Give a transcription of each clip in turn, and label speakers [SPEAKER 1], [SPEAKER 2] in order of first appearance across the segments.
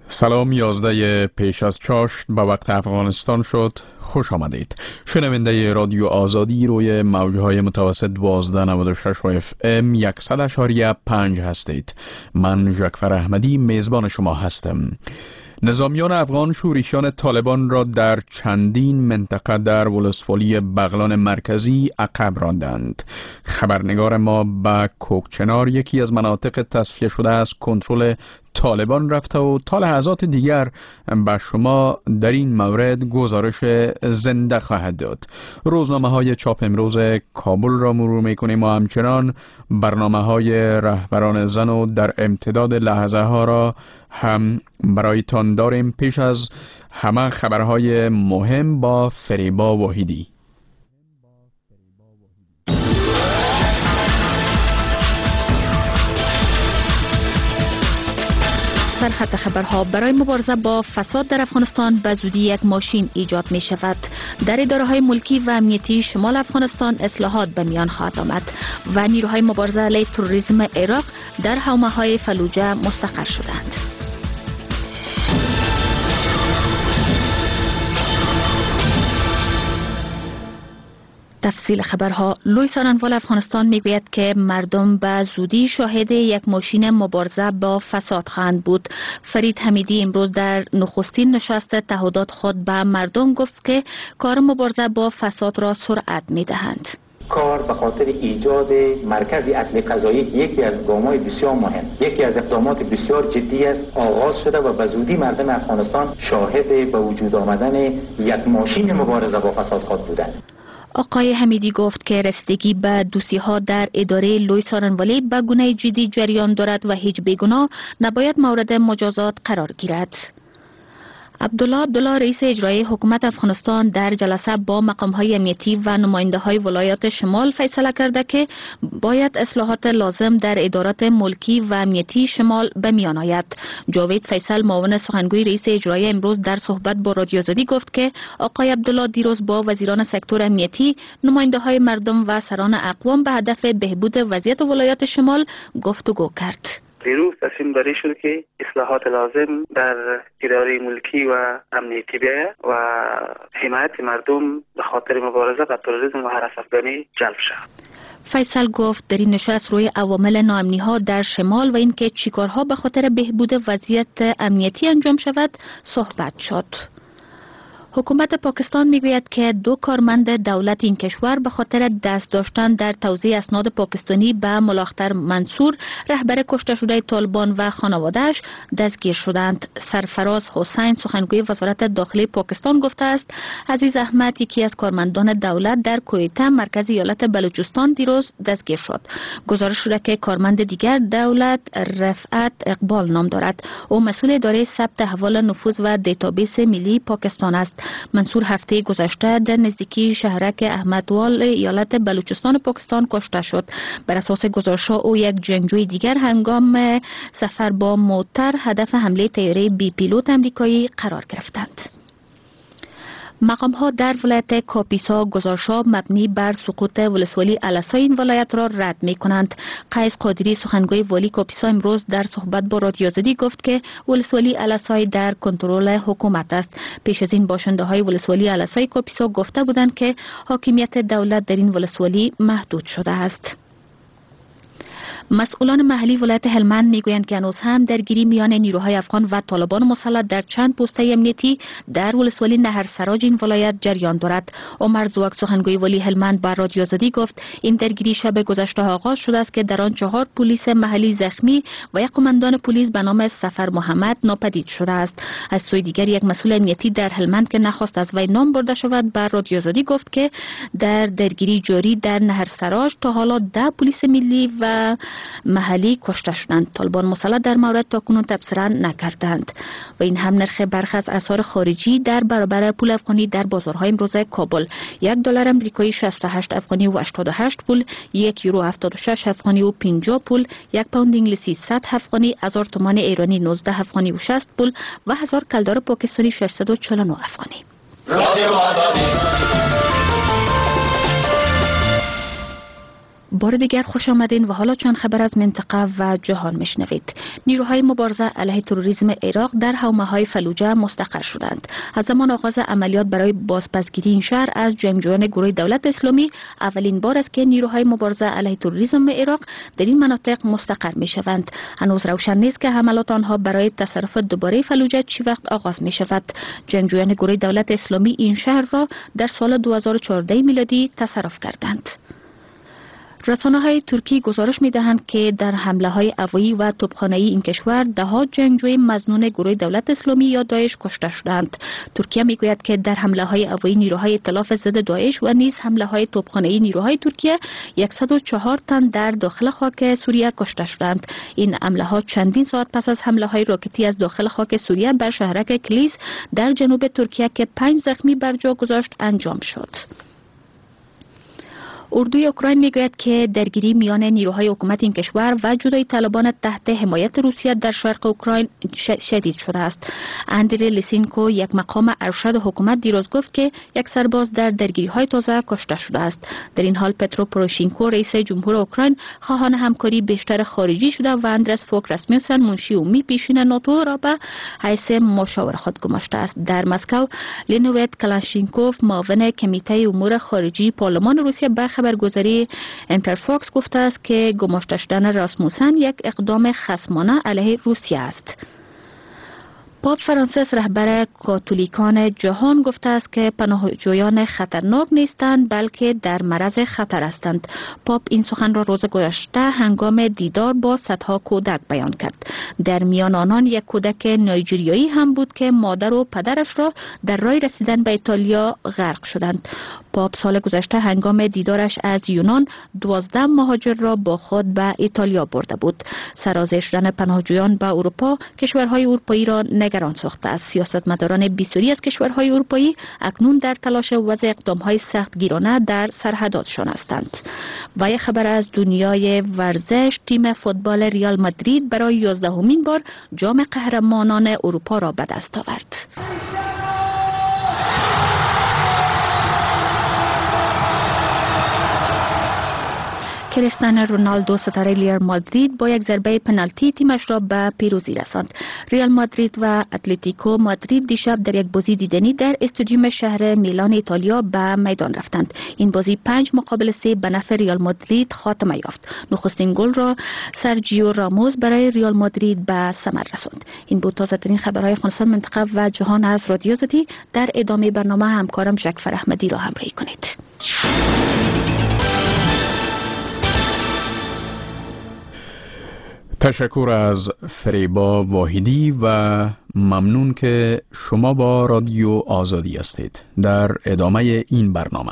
[SPEAKER 1] سلام، 11 پیش از چاشت به وقت افغانستان شد. خوش آمدید. شنونده رادیو آزادی روی موجهای متوسط 1296 و FM 100.5 هستید. من جعفر احمدی میزبان شما هستم. نظامیان افغان شورشیان طالبان را در چندین منطقه در ولسوالی بغلان مرکزی عقب راندند. خبرنگار ما به کوکچنار، یکی از مناطق تصفیه شده از کنترل طالبان، رفته و تا لحظات دیگر به شما در این مورد گزارش زنده خواهد داد. روزنامه های چاپ امروز کابل را مرور میکنیم و همچنان برنامه های رهبران زن و در امتداد لحظه ها را هم برایتان داریم. پیش از همه خبرهای مهم با فریبا وحیدی.
[SPEAKER 2] در خط خبرها، برای مبارزه با فساد در افغانستان به زودی یک ماشین ایجاد می شود. در اداره‌های ملکی و امنیتی شمال افغانستان اصلاحات به میان خواهد آمد و نیروهای مبارزه علیه تروریسم عراق در حومه‌های فلوجه مستقر شدند. تفصیل خبرها. لوی سارنوال افغانستان میگوید که مردم به زودی شاهد یک ماشین مبارزه با فساد خواهند بود. فرید حمیدی امروز در نخستین نشست تعهدات خود به مردم گفت که کار مبارزه با فساد را سرعت میدهند.
[SPEAKER 3] کار به خاطر ایجاد مرکز عدل قضایی که یکی از گام‌های بسیار مهم، یکی از اقدامات بسیار جدی است، آغاز شده و به زودی مردم افغانستان شاهد به وجود آمدن یک ماشین مبارزه با فساد خواهد بودند.
[SPEAKER 2] آقای حمیدی گفت که رسیدگی به دوسی‌ها در اداره لوی سارنوالی به گونه جدی جریان دارد و هیچ بیگناه نباید مورد مجازات قرار گیرد. عبدالله رئیس اجرایی حکومت افغانستان در جلسه با مقام‌های امنیتی و نماینده‌های ولایات شمال فیصله کرده که باید اصلاحات لازم در ادارات ملکی و امنیتی شمال به میان آید. جاوید فیصل، معاون سخنگوی رئیس اجرایی، امروز در صحبت با رادیو آزادی گفت که آقای عبدالله دیروز با وزیران سکتور امنیتی، نماینده‌های مردم و سران اقوام به هدف بهبود وضعیت ولایات شمال گفتگو کرد.
[SPEAKER 4] دیروز تصمیم داری شد که اصلاحات لازم در اداره ملکی و امنیتی بیاید و حمایت مردم به خاطر مبارزه با تروریسم و هراس افغانی جلب شود.
[SPEAKER 2] فیصل گفت در این نشست روی عوامل ناامنی ها در شمال و اینکه چیکارها به خاطر بهبود وضعیت امنیتی انجام شود صحبت شد. حکومت پاکستان میگوید که 2 کارمند دولت این کشور به خاطر دست داشتن در توزیع اسناد پاکستانی به ملاختر منصور، رهبر کشته شده طالبان و خانواده‌اش، دستگیر شدند. سرفراز حسین، سخنگوی وزارت داخلی پاکستان، گفته است عزیز احمد، یکی از کارمندان دولت در کویته، مرکز ایالت بلوچستان، دیروز دستگیر شد. گزارش شده که کارمند دیگر دولت رفعت اقبال نام دارد. او مسئول اداره ثبت احوال نفوذ و دیتابیس ملی پاکستان است. منصور هفته گذشته در نزدیکی شهرک احمدوال ایالت بلوچستان پاکستان کشته شد. بر اساس گزارش‌ها او یک جنگجوی دیگر هنگام سفر با موتر هدف حمله طیاره بی پیلوت آمریکایی قرار گرفتند. مقام‌ها در ولایت کاپیسا گزارش‌ها مبنی بر سقوط ولسوالی الاسای این ولایت را رد می‌کنند. قیس قادری، سخنگوی والی کاپیسا، امروز در صحبت با رادیو آزادی گفت که ولسوالی الاسای در کنترل حکومت است. پیش از این باشنده‌های ولسوالی الاسای کاپیسا گفته بودند که حاکمیت دولت در این ولسوالی محدود شده است. مسئولان محلی ولایت هلمند میگویند که هنوز هم درگیری میان نیروهای افغان و طالبان مسلط در چند پسته امنیتی در ولسوالی نهر سراج این ولایت جریان دارد. عمر زوک، سخنگوی والی هلمند، با رادیو آزادی گفت این درگیری شب گذشته آغاز شده است که در آن 4 پلیس محلی زخمی و یک قماندان پلیس به نام سفر محمد ناپدید شده است. از سوی دیگر یک مسئول امنیتی در هلمند که نخواست از وی نام برده شود به رادیو آزادی گفت که در درگیری جاری در نهر سراج تا حالا 10 پلیس ملی و محلی کشته شدند. طالبان مسلط در مورد تاکنون تبصره نکردند و این هم نرخ برخی از اسعار خارجی در برابر پول افغانی در بازارهای امروز کابل: $1 آمریکایی 68 افغانی و 88 پول، €1 76 افغانی و 50 پول، 1 پوند انگلیسی 100 افغانی، 1000 تومان ایرانی 19 افغانی و 60 پول و 1000 کلدار پاکستانی 649 افغانی. بار دیگر خوش آمدین و حالا چند خبر از منطقه و جهان میشنوید. نیروهای مبارزه علیه تروریسم عراق در حومه‌های فلوجه مستقر شدند. از زمان آغاز عملیات برای بازپسگیری این شهر از جنگجویان گروه دولت اسلامی اولین بار است که نیروهای مبارزه علیه تروریسم عراق در این مناطق مستقر میشوند. هنوز روشن نیست که حملات آنها برای تصرف دوباره فلوجه چی وقت آغاز می شود. جنگجویان گروه دولت اسلامی این شهر را در سال 2014 میلادی تصرف کردند. رسانه‌های ترکی گزارش می‌دهند که در حمله‌های هوایی و توپخانه‌ای این کشور ده‌ها جنگجوی مظنون گروه دولت اسلامی یا داعش کشته شدند. ترکیه می‌گوید که در حمله‌های هوایی نیروهای ائتلاف ضد داعش و نیز حمله‌های توپخانه‌ای نیروهای ترکیه 104 تن در داخل خاک سوریه کشته شدند. این حمله‌ها چندین ساعت پس از حمله‌های راکتی از داخل خاک سوریه بر شهرک کلیس در جنوب ترکیه که 5 زخمی بر جا گذاشت انجام شد. اردوی اوکراین میگوید که درگیری میان نیروهای حکومت این کشور و جدای طالبان تحت حمایت روسیه در شرق اوکراین شدید شده است. اندری لیسینکو، یک مقام ارشد حکومت، دیروز گفت که یک سرباز در درگیری‌های تازه کشته شده است. در این حال پترو پوروشینکو، رئیس جمهور اوکراین، خواهان همکاری بیشتر خارجی شده و اندرس فوک رسمیوسن، منشی عمومی پیشین ناتو، را به حیث مشاور خود گماشته است. در مسکو، لینویت کلاشینکوف، معاون کمیته امور خارجی پارلمان روسیه، به خبرگزاری انترفاکس گفته است که گماشته شدن راسموسن یک اقدام خصمانه علیه روسیه است. پاپ فرانسیس، رهبر کاتولیکان جهان، گفته است که پناهجویان خطرناک نیستند بلکه در معرض خطر هستند. پاپ این سخن را روز گذشته هنگام دیدار با صدها کودک بیان کرد. در میان آنان یک کودک نایجریایی هم بود که مادر و پدرش را در راه رسیدن به ایتالیا غرق شدند. پاپ سال گذشته هنگام دیدارش از یونان 12 مهاجر را با خود به ایتالیا برده بود. سرازیر شدن پناهجویان به اروپا کشورهای اروپایی را نگران ساخته است. سیاستمداران بسیاری از کشورهای اروپایی اکنون در تلاش وضع اقدامهای سختگیرانه در سرحداتشان هستند. و یک خبر از دنیای ورزش، تیم فوتبال ریال مادرید برای 11مین بار جام قهرمانان اروپا را به دست آورد. کریستیانو رونالدو، ستاره ریال مادرید، با یک ضربه پنالتی تیمش را به پیروزی رساند. ریال مادرید و اتلتیکو مادرید دیشب در یک بازی دیدنی در استادیوم شهر میلان ایتالیا به میدان رفتند. این بازی 5-3 به نفع ریال مادرید خاتمه یافت. نخستین گل را سرجیو راموس برای ریال مادرید به ثمر رساند. این بود تازه‌ترین خبرهای افغانستان، منطقه و جهان از رادیو آزادی. در ادامه برنامه همکارم جعفر احمدی را همراهی کنید.
[SPEAKER 1] تشکر از فریبا واحدی و ممنون که شما با رادیو آزادی هستید. در ادامه این برنامه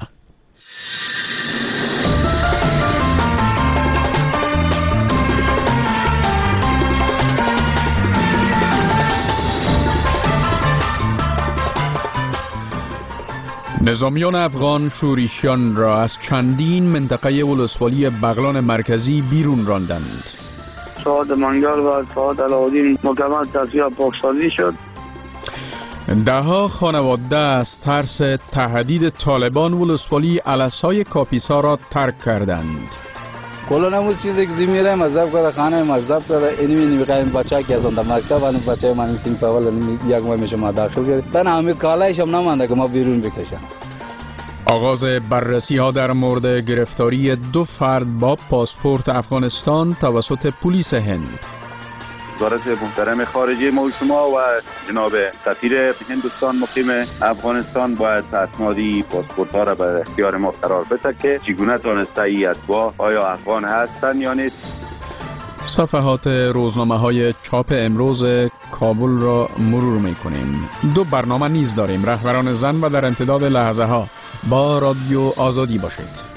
[SPEAKER 1] نظامیان افغان شورشیان را از چندین منطقه ولسوالی بغلان مرکزی بیرون راندند.
[SPEAKER 5] سعاد منگل و سعاد علاءالدین مکمل تصفیه پاکسازی شد.
[SPEAKER 1] دهها خانواده از ترس تهدید طالبان ولسوالی علسای کاپیسا را ترک کردند.
[SPEAKER 6] کلا نموز چیزی که زمیره مذهب کرده، خانه مذهب کرده، اینمی نمیخوایم بچه که از اون در مکتب هنو بچه من سینگ پاول یک ماه میشه ما داخل کرده. تن همه کالایش هم نمانده که ما بیرون بکشم.
[SPEAKER 1] آغاز بررسی ها در مورد گرفتاری 2 فرد با پاسپورت افغانستان توسط پلیس هند.
[SPEAKER 7] وزارت محترم خارجه ما و شما و جناب سفیر هندوستان مقیم افغانستان باید اسنادی پاسپورت ها را به اختیار ما قرار بده که چگونه تانسته ای اتباع آیا افغان هستند یا نیست.
[SPEAKER 1] صفحات روزنامه های چاپ امروز کابل را مرور می کنیم. 2 برنامه نیز داریم. رهبران زن و در امتداد لحظه ها. با رادیو آزادی باشید.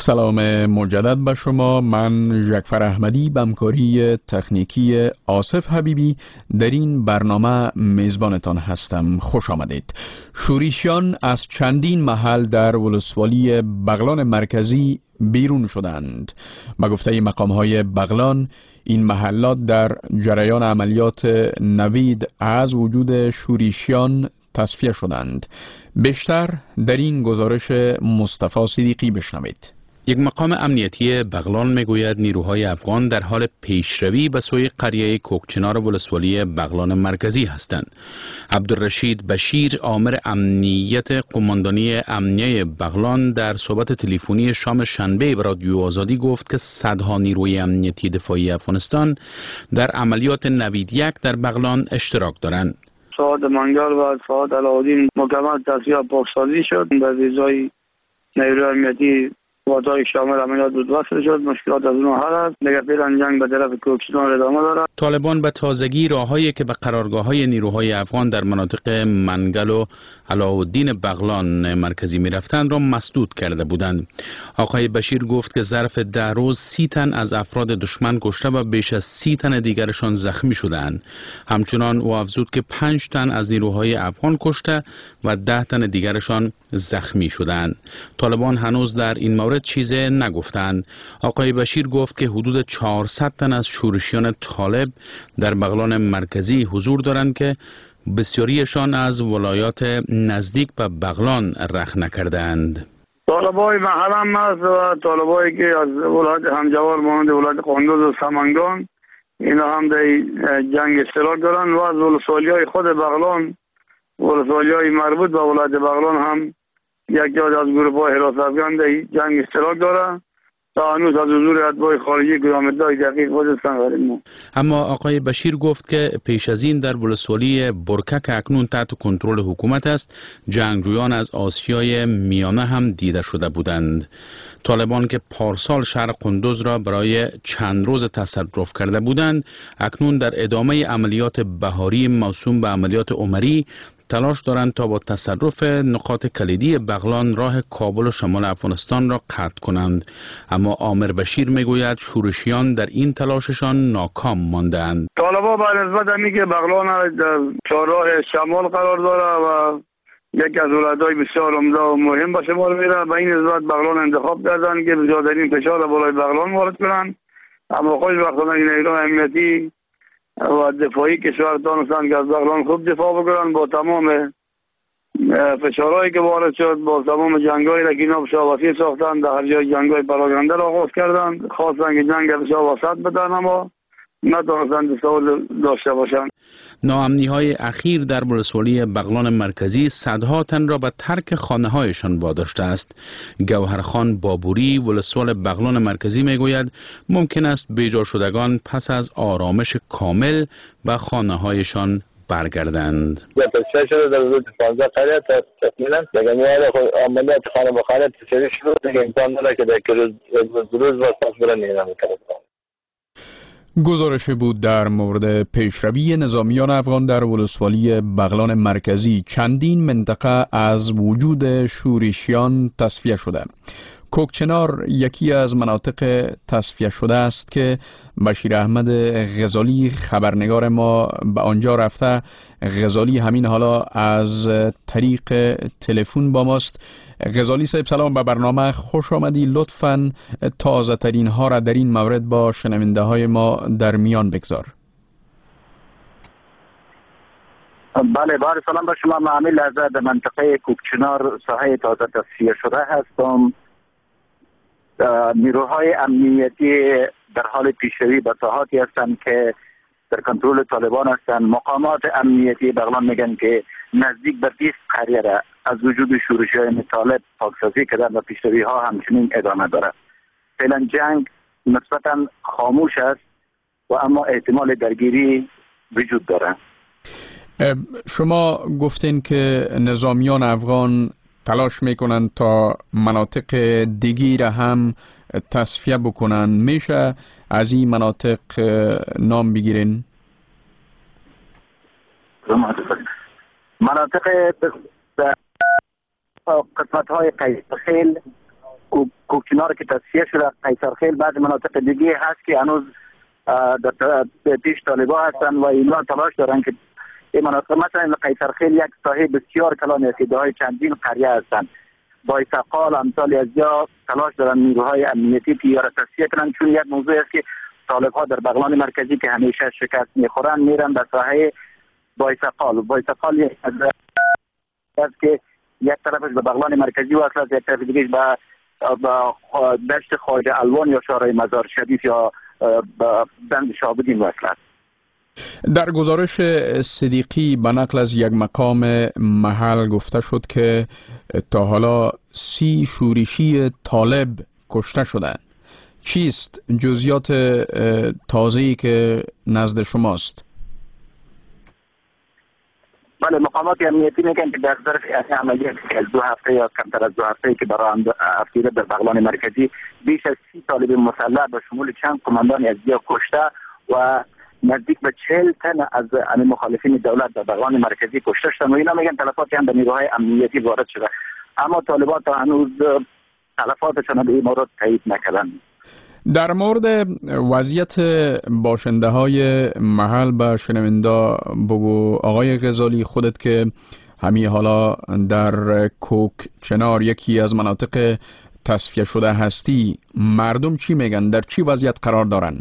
[SPEAKER 1] سلام مجدد به شما. من جعفر احمدی به همکاری تکنیکی آصف حبیبی در این برنامه میزبانتان هستم. خوش آمدید. شورشیان از چندین محل در ولسوالی بغلان مرکزی بیرون شدند. به گفته مقام‌های بغلان، این محلات در جریان عملیات نوید از وجود شورشیان تصفیه شدند. بیشتر در این گزارش مصطفی صدیقی بشنوید.
[SPEAKER 8] یک مقام امنیتی بغلان میگوید نیروهای افغان در حال پیشروی به سوی قریه کوکچنار ولسوالی بغلان مرکزی هستند. عبدالرشید بشیر، آمر امنیت قماندانی امنیه بغلان، در صحبت تلفنی شام شنبه به رادیو آزادی گفت که صدها نیروی امنیتی دفاعی افغانستان در عملیات نوید یک در بغلان اشتراک دارند.
[SPEAKER 5] ساعت منگل و ساعت علاءالدین مکمل تصفیه پاکسازی شد. در ویزای نیروی امنیتی قوات‌های شامل عملیات بود وصل شد. مشکلات از اونها حل است. دیگر فعلا جنگ به طرف کوکچنار ادامه دارد.
[SPEAKER 8] طالبان به تازگی راههایی که به قرارگاه‌های نیروهای افغان در مناطق منگل و علاءالدین بغلان مرکزی می‌رفتند را مسدود کرده بودند. آقای بشیر گفت که ظرف 10 روز 30 تن از افراد دشمن کشته و بیش از 30 تن دیگرشان زخمی شدند. همچنان او افزود که 5 تن از نیروهای افغان کشته و 10 تن دیگرشان زخمی شدند. طالبان هنوز در این مورد چیزی نگفتند. آقای بشیر گفت که حدود 400 تن از شورشیان طالب در بغلان مرکزی حضور دارند که بسیاریشان از ولایات نزدیک به بغلان رخ نکردند.
[SPEAKER 5] طالبای محل هم است و طالبایی که از ولایت همجوار مانند ولایت قندوز و سمنگان، اینا هم در جنگ اشتراک دارند و از ولسوالی‌های خود بغلان، ولسوالی‌های مربوط به ولایت بغلان هم یک جا از گروه‌های حراس افغان در جنگ اشتراک دارند. تا هنوز از حضور اتباع خارجی کدام ادعای دقیق وجودشان غیر.
[SPEAKER 8] اما آقای بشیر گفت که پیش از این در ولسوالی برکک اکنون تحت کنترل حکومت است، جنگجویان از آسیای میانه هم دیده شده بودند. طالبان که پارسال شهر قندوز را برای چند روز تصرف کرده بودند، اکنون در ادامه عملیات بهاری موسوم به عملیات عمری تلاش دارند تا با تصرف نقاط کلیدی بغلان راه کابل و شمال افغانستان را قطع کنند. اما آمر بشیر میگوید شورشیان در این تلاششان ناکام ماندند.
[SPEAKER 5] طالبان به نسبت اینکه بغلان در چهارراه شمال قرار داره و یکی از ولایت‌های بسیار عمده و مهم به شمار میره، به این نسبت بغلان انتخاب کردند که بزرگترین فشار بالای بغلان وارد کنند. اما خوشبختانه نیروهای امنیتی و دفاعی کشور دانستند که از بغلان خوب دفاع بکنند. با تمام فشارهایی که وارد شد، با تمام جنگایی را که اینا بشاوسی ساختند، در هر جای جنگای پراگنده را آغاز کردند. خواستند که جنگ بشاوسط بدن اما ندانستند استفاده داشته باشند.
[SPEAKER 8] ناامنی‌های اخیر در ولسوالی بغلان مرکزی صدها تن را به ترک خانه‌هایشان واداشته است. گوهرخان بابوری، ولسوال بغلان مرکزی میگوید ممکن است بیجا شدگان پس از آرامش کامل به خانه‌هایشان برگردند.
[SPEAKER 9] تشکیل شده در حدود 15 قریه تکمیلا دیگه میاد عملیات خانه به خانه تشکیل شده دیگه امکان داره که در روز و تصویر نیرم کنه.
[SPEAKER 1] گزارش بود در مورد پیشروی نظامیان افغان در ولسوالی بغلان مرکزی. چندین منطقه از وجود شورشیان تصفیه شده. کوکچنار یکی از مناطق تصفیه شده است که بشیر احمد غزالی خبرنگار ما به آنجا رفته. غزالی همین حالا از طریق تلفن با ماست. غزالی صاحب سلام، به برنامه خوش آمدی. لطفاً تازه ترین ها را در این مورد با شنونده های ما در میان بگذار.
[SPEAKER 10] بله، بار سلام به شما. من امیر لحظه در منطقه کوکچنار ساحه تازه تصفیه شده هستم. نیروهای امنیتی در حال پیشروی به ساحاتی هستند که در کنترل طالبان هستند. مقامات امنیتی بغلان میگن که نزدیک به 20 قریه را از وجود شورشیان طالب پاکسازی کردن و پیشروی ها همچنین ادامه داره. فعلا جنگ نسبتا خاموش است و اما احتمال درگیری وجود داره.
[SPEAKER 1] شما گفتین که نظامیان افغان تلاش میکنن تا مناطق دیگی را هم تصفیه بکنن. میشه از این مناطق نام بگیرین؟
[SPEAKER 10] مناطق قسمت های قیصخیل کوکچنار که تصفیه شده، قیصرخیل، بعض مناطق دیگه هست که هنوز در پیش طالبان هستن و اینا تلاش دارن که این مناطق، مثلا قیصرخیل یک ساحه بسیار کلانی است که دارای چندین قریه هستند. بایسقال امثال از جا تلاش دارن نیروهای امنیتی که را تصفیه کنن، چون یک موضوع است که طالب‌ها در بغلان مرکزی که همیشه شکست میخورن میرن به ساحه بایسقال یک است که یک طرفش به بغلان مرکزی وصل است، یک طرف دیگه به دشت خواجه الوان یا شارع مزار شریف یا بند شابدین وصل است.
[SPEAKER 1] در گزارش صدیقی به نقل از یک مقام محل گفته شد که تا حالا 30 شورشی طالب کشته شدند. چیست جزئیات تازه‌ای که نزد شماست؟
[SPEAKER 10] بله، مقامات امنیتی میگن که در ظرف عملیاتی که از 2 هفته یا کمتر از 2 هفته که برای افسیده در بغلان مرکزی بیش از 30 طالب مسلح به شمول چند قماندان از جا کشته و نزدیک به 40 تن از مخالفین دولت در بغلان مرکزی کشته شدن و اینا میگن تلفاتی هم به نیروهای امنیتی وارد شده، اما طالبان تا هنوز تلفاتشان به این مورد تایید نکردن.
[SPEAKER 1] در مورد وضعیت باشنده های محل به شنونده بگو آقای غزالی، خودت که همین حالا در کوکچنار یکی از مناطق تصفیه شده هستی، مردم چی میگن؟ در چی وضعیت قرار دارن؟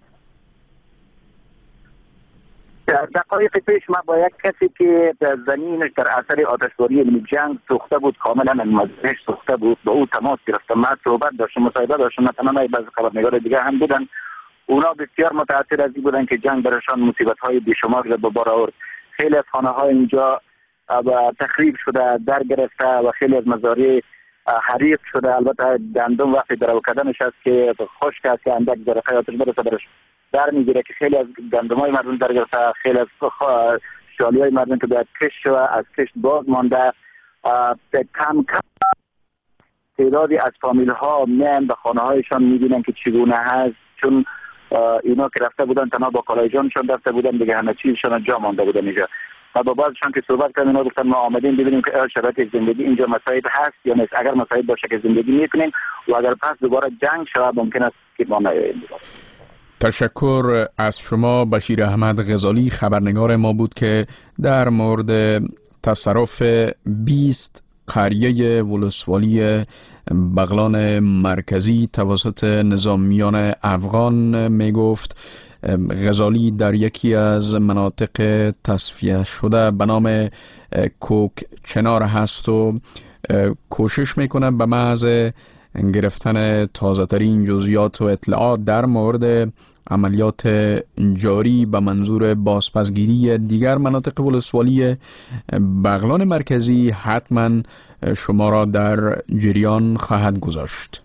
[SPEAKER 10] در دقایق پیش ما با یک کسی که زمینش در اثر آتشباری جنگ سوخته بود، کاملا مزرعه‌اش سوخته بود، با او تماس گرفتم. ما صحبت داشتم، مصاحبه داشتم، مثلا بعضی خبرنگار دیگه هم بودن. اونا بسیار متاثر از این بودن که جنگ برشان مصیبت‌های بیشمار را به بار آورد. خیلی از خانه‌های اینجا تخریب شده، در گرفته و خیلی از مزارع حریق شده. البته گندم وقتی درو کردنش است که خشک است که اندک ذره آتش برسه برش در میگیره که خیلی از گندمای مردم در گرفته، خیلی از شالیای مردم که باید کشت و از کشت باز مانده. کم تعدادی از فامیل ها میان به خانه هایشان میبینن که چگونه هست، چون اینا که رفته بودن تنها با کالای جانشان رفته بودن دیگه، همه چیزشان جا مانده بودن اینجا. و با بعضشان که صحبت کردن اینا گفتن ما آمدیم ببینیم که شرایط زندگی اینجا مساعد هست یا نیست. اگر مساعد باشه که زندگی میکنیم و اگر پس دوباره جنگ شود ممکن است که ما نیاییم.
[SPEAKER 1] تشکر از شما. بشیر احمد غزالی خبرنگار ما بود که در مورد تصرف 20 قریه ولسوالی بغلان مرکزی توسط نظامیان افغان می گفت. غزالی در یکی از مناطق تصفیه شده به نام کوکچنار هست و کوشش میکنه به محض گرفتن تازه ترین جزئیات و اطلاعات در مورد عملیات جاری به منظور بازپسگیری دیگر مناطق ولسوالی بغلان مرکزی حتما شما را در جریان خواهد گذاشت.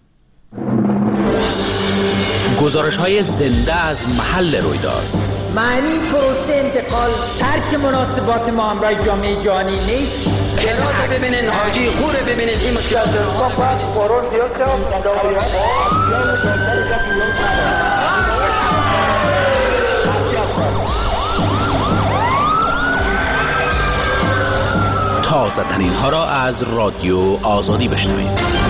[SPEAKER 11] گزارش های زنده از محل رویداد.
[SPEAKER 12] معنی پروسه انتقال ترک مناسبات ما همراه جامعه جهانی نیست.
[SPEAKER 11] خلاصه ببینین، حاجی خوره ببینین، این مشکلات تازه ترین ها را از رادیو آزادی بشنوید.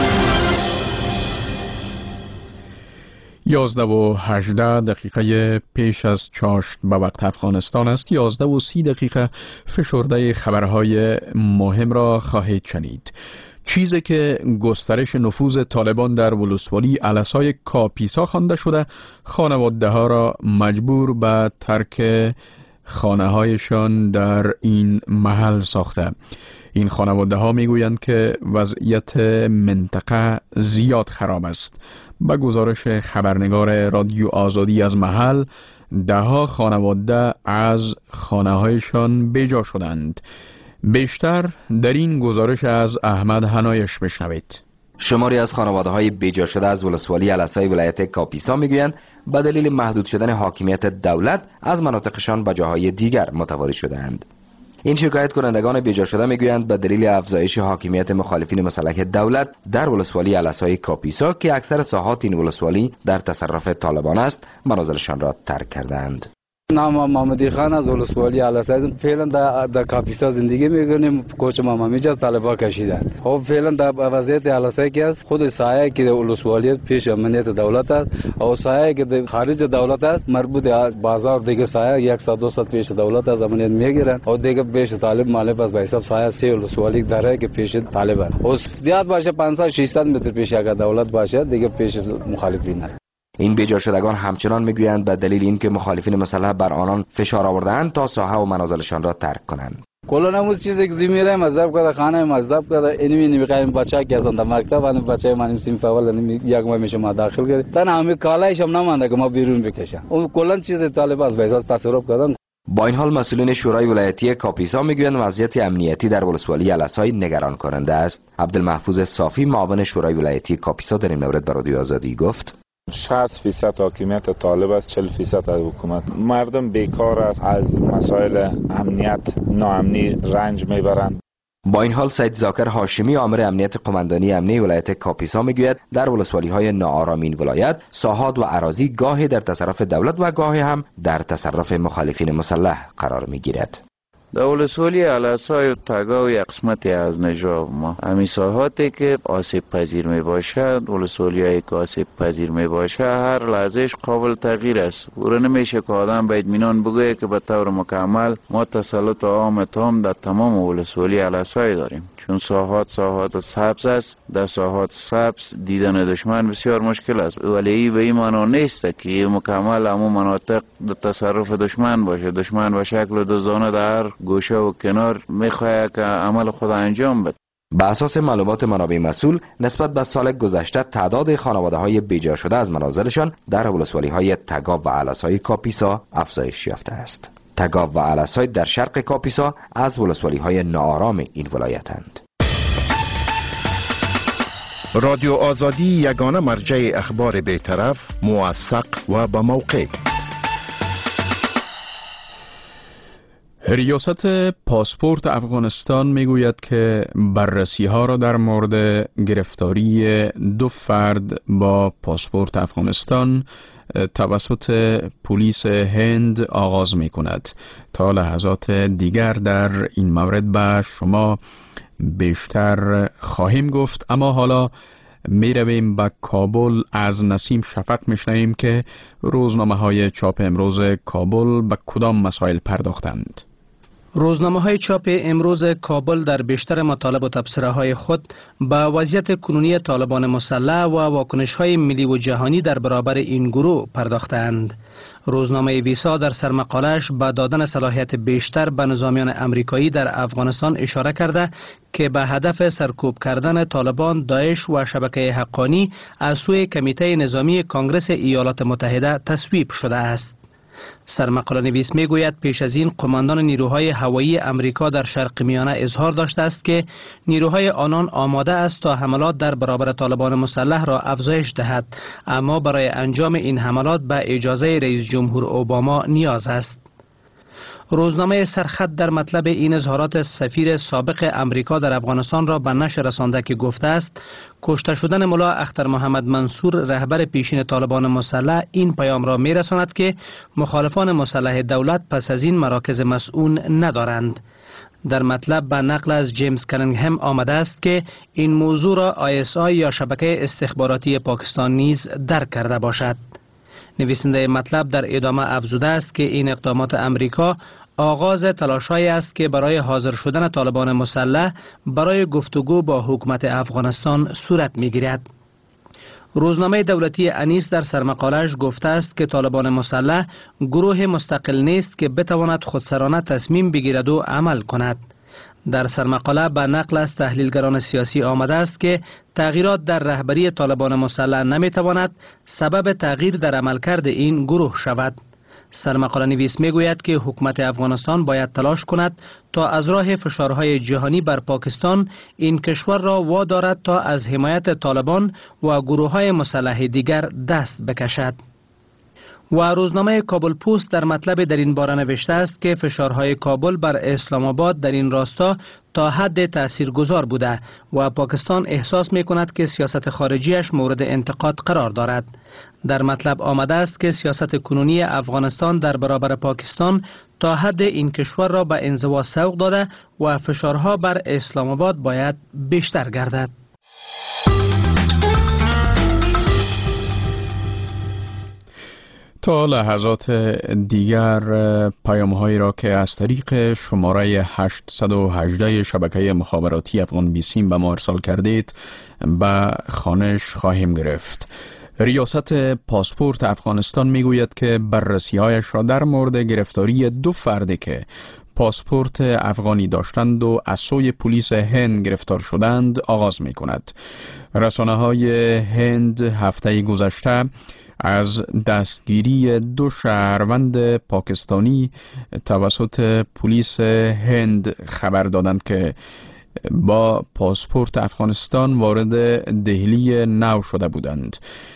[SPEAKER 1] 11:18 پیش از چاشت به وقت افغانستان است. 11:30 فشرده خبرهای مهم را خواهید شنید. چیزی که گسترش نفوذ طالبان در ولسوالی علسای کاپیسا خوانده شده، خانواده ها را مجبور به ترک خانه هایشان در این محل ساخته. این خانواده ها می گویند که وضعیت منطقه زیاد خراب است. با گزارش خبرنگار رادیو آزادی از محل، 10 خانواده از خانه هایشان بیجا شدند. بیشتر در این گزارش از احمد حنایش بشنوید.
[SPEAKER 13] شماری از خانواده های بیجا شده از ولسوالی علسای ولایت کاپیسا میگویند به دلیل محدود شدن حاکمیت دولت از مناطقشان به جاهای دیگر متواری شدند. این شکایت کنندگان بیجا شده میگویند به دلیل افزایش حاکمیت مخالفین مسلح دولت در ولسوالی علسای کاپیسا که اکثر ساحات این ولسوالی در تصرف طالبان است، منازلشان را ترک کردند.
[SPEAKER 6] نام محمدی خان از ولسوالی علاسای. فعلا در کاپیسا زندگی میکنیم. کوچ ما میجاز طالبا کشیدن. خب فعلا در وضعیت علاسای که است خود سایه که ولسوالی پیش امنیت دولت است او سایه که خارج دولت است مربوط از بازار دیگه سایه 100-200 پیش دولت از امنیت میگیرن او دیگه پیش طالب مالب از به حساب سایه 3 ولسوالی داره که پیش طالبان. او زیاد باشه 500-600 متر پیش اگر دولت باشه دیگه پیش مخالفین.
[SPEAKER 13] این بیجا شدگان همچنان میگویند به دلیل اینکه مخالفین مسلح بر آنان فشار آورده‌اند تا ساحه و منازلشان را ترک کنند.
[SPEAKER 6] کلا نموز چیزی که زمینه مذهب کرده خانه مذهب کرده اینمی نمیخوایم بچه که ازن در مکتب و بچه من صنف اول یک ماه میشه ما داخل کرد تن همه کالایش هم نمانده که ما بیرون بکشم. اون کلا چیز طالب از بیزاز تصرف کردن.
[SPEAKER 13] با این حال مسئولین شورای ولایتی کاپیسا میگویند وضعیت امنیتی در ولسوالی علاسای نگران کننده است. عبدالمحفوظ صافی معاون شورای ولایتی کاپیسا در این مورد به رادیو آزادی گفت
[SPEAKER 14] 60% حاکمیت طالب است، 40% از حکومت. مردم بیکار است، از مسائل امنیت ناامنی رنج میبرند.
[SPEAKER 13] با این حال سید زاکر هاشمی آمر امنیت قماندانی امنی ولایت کاپیسا میگوید در ولسوالی‌های ناآرام این ولایت ساحات و اراضی گاهی در تصرف دولت و گاهی هم در تصرف مخالفین مسلح قرار میگیرد.
[SPEAKER 15] در ولسوالی علاسای تگاو یک قسمتی از نجاب ما همین ساحاتی که آسیب پذیر می باشد ولسوالی هایی که آسیب پذیر می باشد هر لحظهش قابل تغییر است. او نمیشه که آدم به اطمینان بگه که به طور مکمل ما تسلط عام تام در تمام ولسوالی علاسای داریم، چون ساحات سبز است. در ساحات سبز دیدن دشمن بسیار مشکل است، ولی به این معنا نیست که مکمل همون مناطق در تصرف دشمن باشه. دشمن به شکل دوزانه در گوشه و کنار میخواهد که عمل خود انجام بده.
[SPEAKER 13] به اساس معلومات منابع مسئول نسبت به سال گذشته تعداد خانواده‌های بیجا شده از منازلشان در ولسوالی‌های تگاو و علاسای کاپیسا افزایش یافته است. تگاو و علاسای در شرق کاپیسا از ولسوالی‌های ناآرام این ولایتند.
[SPEAKER 16] رادیو آزادی یگانه مرجع اخبار بی‌طرف، موثق و با موقع.
[SPEAKER 1] ریاست پاسپورت افغانستان میگوید که بررسی ها را در مورد گرفتاری 2 فرد با پاسپورت افغانستان توسط پلیس هند آغاز می کند. تا لحظات دیگر در این مورد به شما بیشتر خواهیم گفت، اما حالا می رویم به کابل. از نسیم شفق می شنویم که روزنامه های چاپ امروز کابل به کدام مسائل پرداختند.
[SPEAKER 17] روزنامه‌های چاپ امروز کابل در بیشتر مطالب و تبصره‌های خود به وضعیت کنونی طالبان مسلح و واکنش‌های ملی و جهانی در برابر این گروه پرداختند. روزنامه ویسا در سرمقاله‌اش به دادن صلاحیت بیشتر به نظامیان امریکایی در افغانستان اشاره کرده که به هدف سرکوب کردن طالبان، داعش و شبکه حقانی از سوی کمیته نظامی کانگرس ایالات متحده تصویب شده است. سرمقاله نویس میگوید پیش از این قماندان نیروهای هوایی امریکا در شرق میانه اظهار داشته است که نیروهای آنان آماده است تا حملات در برابر طالبان مسلح را افزایش دهد، اما برای انجام این حملات به اجازه رئیس جمهور اوباما نیاز است. روزنامه سرخط در مطلب این اظهارات سفیر سابق امریکا در افغانستان را به نشر رسانده که گفته است کشته شدن ملا اختر محمد منصور رهبر پیشین طالبان مسلح این پیام را میرساند که مخالفان مسلح دولت پس از این مراکز مسئول ندارند. در مطلب به نقل از جیمز کنینگهم آمده است که این موضوع را ISI یا شبکه استخباراتی پاکستان نیز درک کرده باشد. نویسنده مطلب در ادامه افزوده است که این اقدامات امریکا آغاز تلاش‌هایی است که برای حاضر شدن طالبان مسلح برای گفتگو با حکومت افغانستان صورت می‌گیرد. روزنامه دولتی انیس در سرمقاله‌اش گفته است که طالبان مسلح گروه مستقل نیست که بتواند خودسرانه تصمیم بگیرد و عمل کند. در سرمقاله به نقل از تحلیلگران سیاسی آمده است که تغییرات در رهبری طالبان مسلح نمیتواند سبب تغییر در عملکرد این گروه شود. سرمقاله نویس میگوید که حکومت افغانستان باید تلاش کند تا از راه فشارهای جهانی بر پاکستان این کشور را وادارد تا از حمایت طالبان و گروه‌های مسلح دیگر دست بکشد. و روزنامه کابل پست در مطلب در این باره نوشته است که فشارهای کابل بر اسلام آباد در این راستا تا حد تاثیرگذار بوده و پاکستان احساس می کند که سیاست خارجیش مورد انتقاد قرار دارد. در مطلب آمده است که سیاست کنونی افغانستان در برابر پاکستان تا حد این کشور را به انزوا سوق داده و فشارها بر اسلام آباد باید بیشتر گردد.
[SPEAKER 1] تا لحظات دیگر پیام‌هایی را که از طریق شماره 818 شبکه مخابراتی افغان بیسیم به ما ارسال کردید به خوانش خواهیم گرفت. ریاست پاسپورت افغانستان میگوید که بررسی‌هایش را در مورد گرفتاری 2 فردی که پاسپورت افغانی داشتند و از سوی پلیس هند گرفتار شدند آغاز می کند. رسانه‌های هند هفته گذشته از دستگیری 2 شهروند پاکستانی توسط پلیس هند خبر دادند که با پاسپورت افغانستان وارد دهلی نو شده بودند.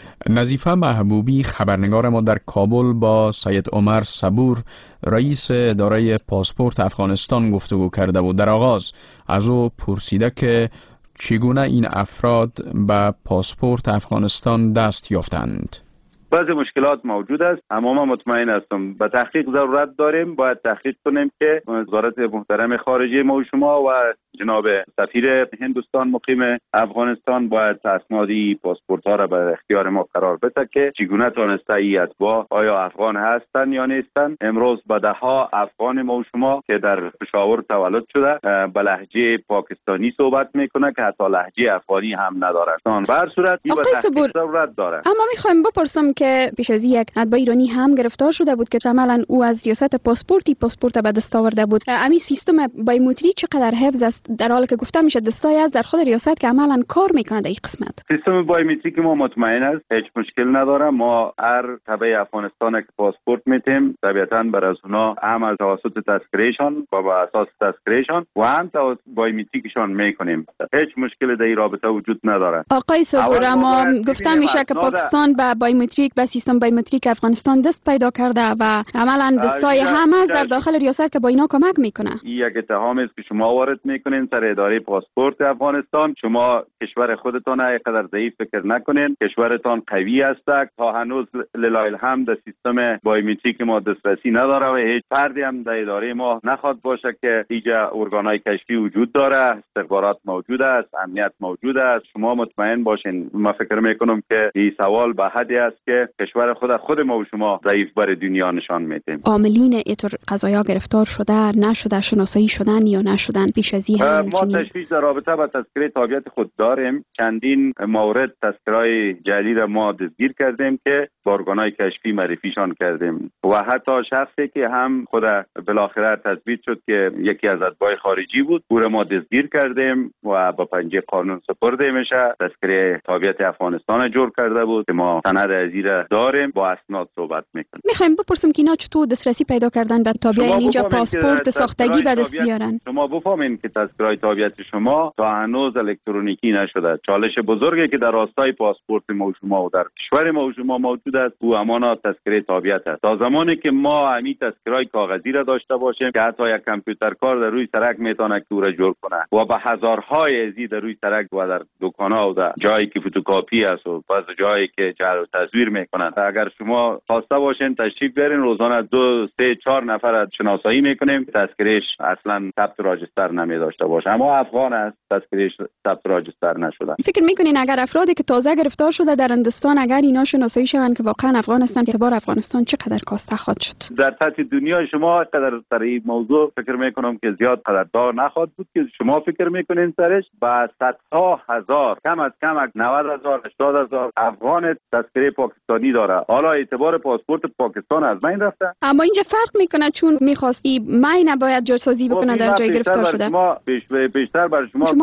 [SPEAKER 1] نظیفه محبوبی خبرنگار ما در کابل با سید عمر صبور رئیس اداره پاسپورت افغانستان گفتگو کرده و در آغاز از او پرسیده که چگونه این افراد به پاسپورت افغانستان دست یافتند.
[SPEAKER 7] بعضی مشکلات موجود است، اما من مطمئن هستم به تحقیق ضرورت داریم. باید تحقیق کنیم که وزارت محترم خارجه ما و شما و جناب سفیر هندوستان مقیم افغانستان باید اسنادی پاسپورت ها را به اختیار ما قرار بده که چگونه تانسته ای اتباع آیا افغان هستند یا نیستند. امروز به دهها افغان ما و شما که در پشاور تولد شده به لهجه پاکستانی صحبت میکنه که حتی لهجه افغانی هم ندارند. به هر صورت این به تحقیق ضرورت داره.
[SPEAKER 18] اما میخوایم بپرسم که پیش از یک اتباع ایرانی هم گرفتار شده بود که عملاً او از ریاست پاسپورت به دست آورده بود. امی سیستم بایومتری چقدر حفظ است در حالی که گفته میشه دستای از در خود ریاست که عملاً کار میکنه در این قسمت؟
[SPEAKER 7] سیستم بایومتری که ما مطمئن است هیچ مشکل نداره. ما هر تبع افغانستان که پاسپورت میتیم طبیعتاً بر از اونا هم از توسط تذکرهشان و با اساس تذکرهشان و هم توسط بایومتریکشان میکنیم. هیچ مشکل در این رابطه وجود نداره.
[SPEAKER 18] آقای صبور، اما گفته میشه که پاکستان به بایومتریک به سیستم بایومتریک افغانستان دست پیدا کرده و عملاً دستای هم از در داخل ریاست که با اینا کمک میکنه.
[SPEAKER 7] یک اتهام است که شما وارد میکنین سر اداره پاسپورت افغانستان. شما کشور خودتان اینقدر ضعیف فکر نکنین. کشورتان قوی است. تا هنوز لله الحمد در سیستم بایومتریک ما دسترسی نداره و هیچ فردی هم در اداره ما نخواد باشه که اینجا ارگانهای کشفی وجود داره، استخبارات موجود است، امنیت موجود است. شما مطمئن باشین. من فکر میکنم که این سوال به حدی است که کشور خود ما و شما ضعیف بر دنیا نشان میدیم.
[SPEAKER 18] عاملین اینطور قضایا گرفتار شده نشده، شناسایی شدن یا نشدن پیش از این
[SPEAKER 7] ما تشخیص در رابطه با تذکره تابعیت خود داریم. چندین مورد تذکره‌های جعلی را ما دستگیر کردیم که با ارگانهای کشفی معرفیشان کردیم و حتی شخصی که هم خود بالاخره تثبیت شد که یکی از اتباع خارجی بود او را ما دستگیر کردیم و با پنجه قانون سپرده میشه. تذکره تابعیت افغانستان جور کرده بود که ما سند از این داریم، با اسناد صحبت میکنیم.
[SPEAKER 18] میخوایم بپرسم که اینا چطور دسترسی پیدا کردن به تابعین اینجا پاسپورت ساختگی به دست بیارن؟
[SPEAKER 7] شما بفهمین که تذکره تابعیت شما تا هنوز الکترونیکی نشده. چالش بزرگی که در راستای پاسپورت ما و شما و در کشور ما و شما موجود است او همانا تذکره تابعیت است. تا زمانی که ما همین تذکره کاغذی را داشته باشیم که حتی یک کامپیوتر کار در روی سرک میتونه که او را جور کنه و به هزارهای ازی در روی سرک و در دکان‌ها و در جایی که فتوکپی است و بعض جایی که جعل و تزویر میکنن. اگر شما خواسته باشین تشریف بیارین، روزانه 2 3 4 نفر شناسایی میکنیم. تذکرهش اصلا ثبت راجستر نمی داشته باشه، اما افغان است تذکرهش ثبت راجستر نشده.
[SPEAKER 18] فکر میکنین اگر افرادی که تازه گرفتار شده در هندوستان اگر اینا شناسایی شوند که واقعا افغان هستند که بار افغانستان چقدر کاسته خواهد شد؟
[SPEAKER 7] در سطح دنیا شما قدر در این موضوع فکر میکنم که زیاد قدردان نخواهد بود که شما فکر میکنین سرش. با صدها هزار کم از کم 90,000 80,000 افغان تذکره پاکستانی داره. حالا اعتبار پاسپورت پاکستان از بین رفته.
[SPEAKER 18] اما اینجا فرق میکنه چون میخواستی می نباید جاسازی بکنه در جای گرفتار شده.
[SPEAKER 7] شما بیشتر بر شما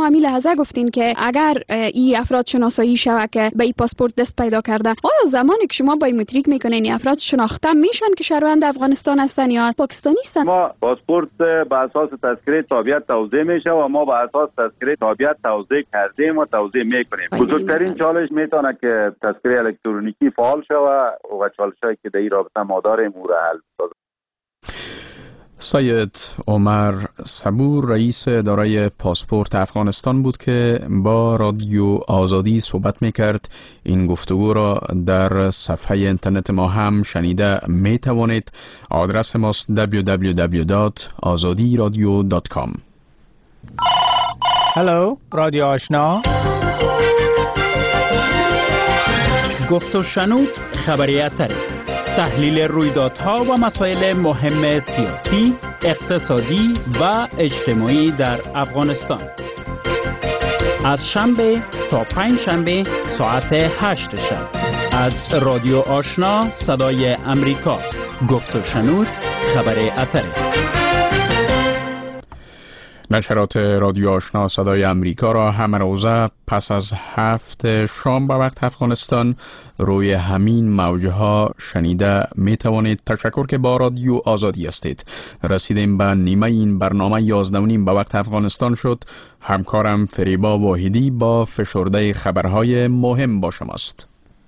[SPEAKER 18] شما همین لحظه گفتین که اگر این افراد شناسایی شود که به این پاسپورت دست پیدا کرده، آیا زمانی که شما بایومتریک میکنین این افراد شناخته میشن که شهروند افغانستان هستن یا پاکستانی هستن؟
[SPEAKER 7] ما پاسپورت به اساس تذکره تابعیت توزیع میشه و ما به اساس تذکره تابعیت توزیع کردیم و توزیع میکنیم. بزرگترین چالش میتونه که تذکره الکترونیکی فعال شود و چالشایی که در این رابطه ما داریم او را حل سازد.
[SPEAKER 1] سید عمر صبور رئیس اداره پاسپورت افغانستان بود که با رادیو آزادی صحبت میکرد. این گفتگو را در صفحه اینترنت ما هم شنیده میتوانید. آدرس ماست www.azadiradio.com.
[SPEAKER 19] هلو رادیو آشنا، گفت و شنود خبریت تحلیل رویدادها و مسائل مهم سیاسی، اقتصادی و اجتماعی در افغانستان از شنبه تا پنج شنبه ساعت 8 شب از رادیو آشنا صدای امریکا. گفت و شنود خبر اتره.
[SPEAKER 1] نشرات رادیو آشنا صدای امریکا را همه روزه پس از 7 شام به وقت افغانستان روی همین موجه ها شنیده می توانید. تشکر که با رادیو آزادی هستید. رسیدیم به نیمه این برنامه 11:30 به وقت افغانستان شد. همکارم فریبا واحدی با فشرده خبرهای مهم با شماست.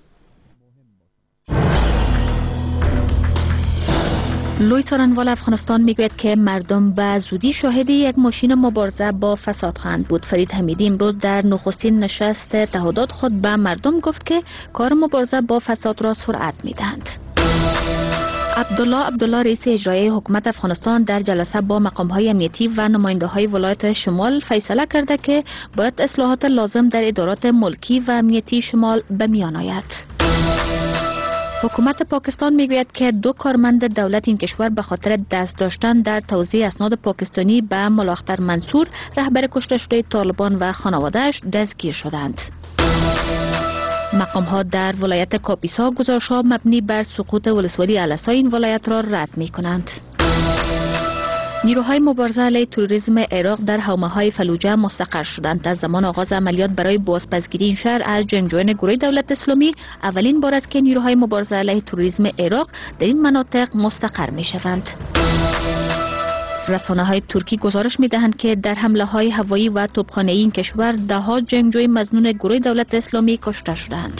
[SPEAKER 2] لوی څارنوال افغانستان میگوید که مردم به زودی شاهد یک ماشین مبارزه با فساد خواهند بود. فرید حمیدی امروز در نخستین نشست تهدید خود به مردم گفت که کار مبارزه با فساد را سرعت میدهند. عبدالله رئیس اجرایی حکومت افغانستان در جلسه با مقام‌های امنیتی و نماینده‌های ولایت شمال فیصله کرده که باید اصلاحات لازم در ادارات ملکی و امنیتی شمال به میان آید. حکومت پاکستان میگوید که 2 کارمند دولت این کشور به خاطر دست داشتن در توزیع اسناد پاکستانی به ملا اختر منصور، رهبر کشته شده طالبان و خانواده‌اش دستگیر شدند. مقام‌ها در ولایت کاپیسا گزارش‌ها مبنی بر سقوط ولسوالی الاسا این ولایت را رد می‌کنند. نیروهای مبارزه علیه تروریسم عراق در حومه‌های فلوجه مستقر شدند. از زمان آغاز عملیات برای بازپسگیری این شهر از جنگجویان گروه دولت اسلامی اولین بار است که نیروهای مبارزه علیه تروریسم عراق در این مناطق مستقر می‌شوند. رسانه‌های ترکی گزارش می‌دهند که در حمله‌های هوایی و توپخانه‌ای این کشور ده‌ها جنگجوی مظنون گروه دولت اسلامی کشته شدند.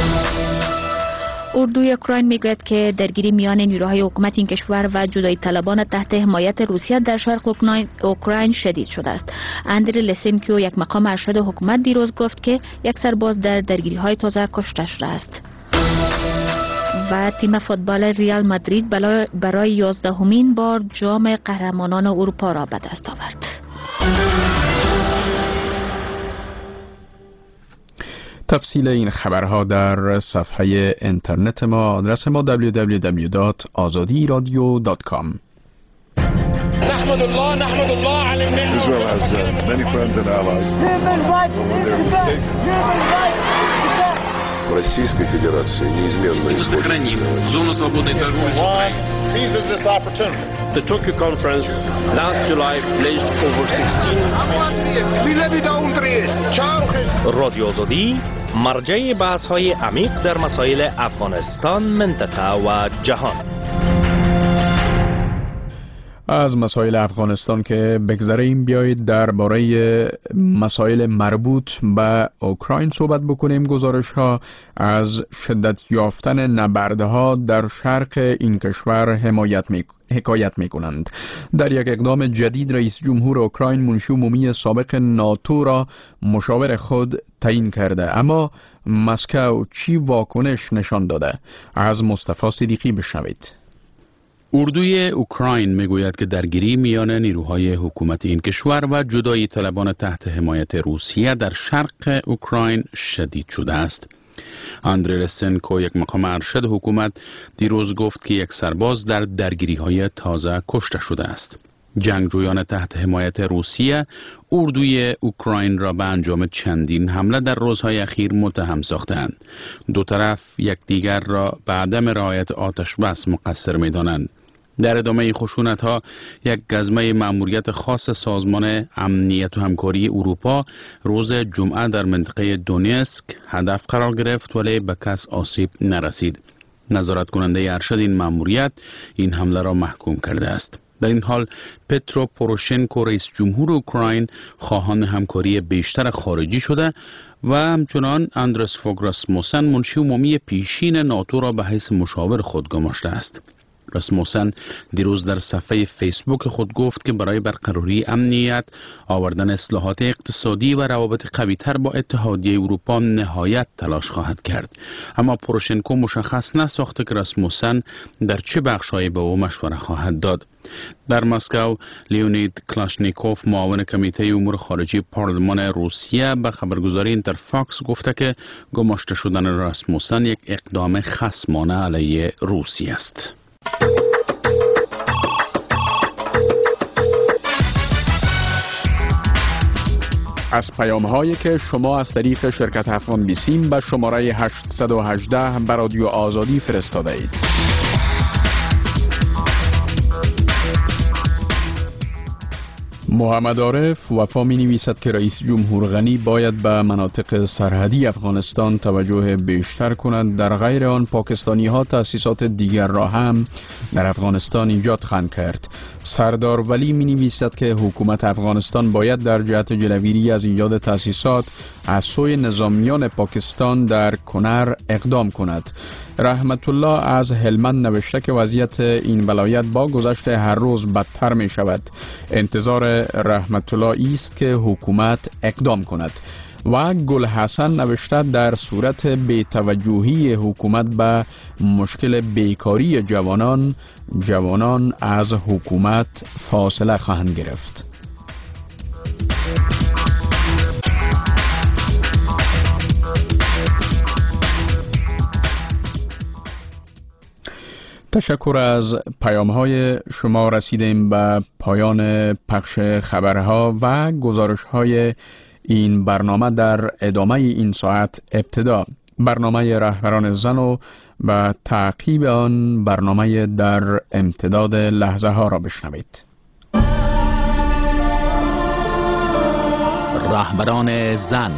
[SPEAKER 2] اردوی اوکراین میگوید که درگیری میان نیروهای حکومت این کشور و جدایی طلبان تحت حمایت روسیه در شرق اوکراین شدید شده است. اندری لسنکیو، یک مقام ارشد حکومت، دیروز گفت که یک سرباز در درگیری‌های تازه کشته شده است. و تیم فوتبال ریال مادرید برای 11مین بار جام قهرمانان اروپا را به دست آورد.
[SPEAKER 1] تفصیل این خبرها در صفحه اینترنت ما. آدرس ما www.azadiradio.com.
[SPEAKER 20] نحمد الله على النعمة. Israel has many friends and allies.
[SPEAKER 21] Российской Федерации неизменно исходит.
[SPEAKER 20] Зону свободной торговли. Seizes this opportunity. The Tokyo conference last July pledged over 16.
[SPEAKER 11] رادیو آزادی مرجع بحث‌های عمیق در مسائل افغانستان، منطقه و جهان.
[SPEAKER 1] از مسائل افغانستان که بگذریم، بیایید درباره مسائل مربوط به اوکراین صحبت بکنیم. گزارش‌ها از شدت یافتن نبردها در شرق این کشور حکایت می‌کنند. در یک اقدام جدید، رئیس جمهور اوکراین منشی عمومی سابق ناتو را مشاور خود تعیین کرده. اما مسکو چی واکنش نشان داده؟ از مصطفی صدیقی بشنوید.
[SPEAKER 8] اردوی اوکراین میگوید که درگیری میان نیروهای حکومت این کشور و جدایی طلبان تحت حمایت روسیه در شرق اوکراین شدید شده است. اندری لسنکو، یک مقام ارشد حکومت، دیروز گفت که یک سرباز در درگیری‌های تازه کشته شده است. جنگجویان تحت حمایت روسیه اردوی اوکراین را به انجام چندین حمله در روزهای اخیر متهم ساختند. دو طرف یکدیگر را به عدم رعایت آتش بس مقصر می‌دانند. در ادامه این خشونت‌ها یک گزمه مأموریت خاص سازمان امنیت و همکاری اروپا روز جمعه در منطقه دونیسک هدف قرار گرفت ولی به کس آسیب نرسید. نظارت کننده ارشد این مأموریت این حمله را محکوم کرده است. در این حال پترو پوروشنکو رئیس جمهور اوکراین خواهان همکاری بیشتر خارجی شده و همچنان اندرس فوگ راسموسن منشی عمومی پیشین ناتو را به حیث مشاور خود گماشته است. راسموسن دیروز در صفحه فیسبوک خود گفت که برای برقراری امنیت، آوردن اصلاحات اقتصادی و روابط قوی‌تر با اتحادیه اروپا نهایت تلاش خواهد کرد. اما پوروشنکو مشخص نساخته که راسموسن در چه بخش‌هایی به او مشوره خواهد داد. در مسکو لیونید کلاشنیکوف معاون کمیته امور خارجی پارلمان روسیه به خبرگزاری اینترفاکس گفته که گماشته شدن راسموسن یک اقدام خصمانه علیه روسیه است.
[SPEAKER 1] از پیام‌هایی که شما از طریق شرکت افغان بیسیم به شماره 818 به رادیو آزادی فرستاده اید. محمد عارف وفا می نویسد که رئیس جمهور غنی باید به مناطق سرحدی افغانستان توجه بیشتر کند. در غیر آن پاکستانی ها تأسیسات دیگر را هم در افغانستان ایجاد خواهند کرد. سردار ولی می نویسد که حکومت افغانستان باید در جهت جلوگیری از ایجاد تأسیسات از سوی نظامیان پاکستان در کنر اقدام کند. رحمت الله از هلمند نوشته که وضعیت این ولایت با گذشت هر روز بدتر می شود. انتظار رحمت الله است که حکومت اقدام کند. و گل حسن نوشته در صورت بی‌توجهی حکومت به مشکل بیکاری جوانان از حکومت فاصله خواهند گرفت. تشکر از پیام‌های شما. رسیدیم به پایان پخش خبرها و گزارش‌های این برنامه. در ادامه این ساعت ابتدا برنامه رهبران زن و به تعقیب آن برنامه در امتداد لحظه ها را بشنوید.
[SPEAKER 11] رهبران زن.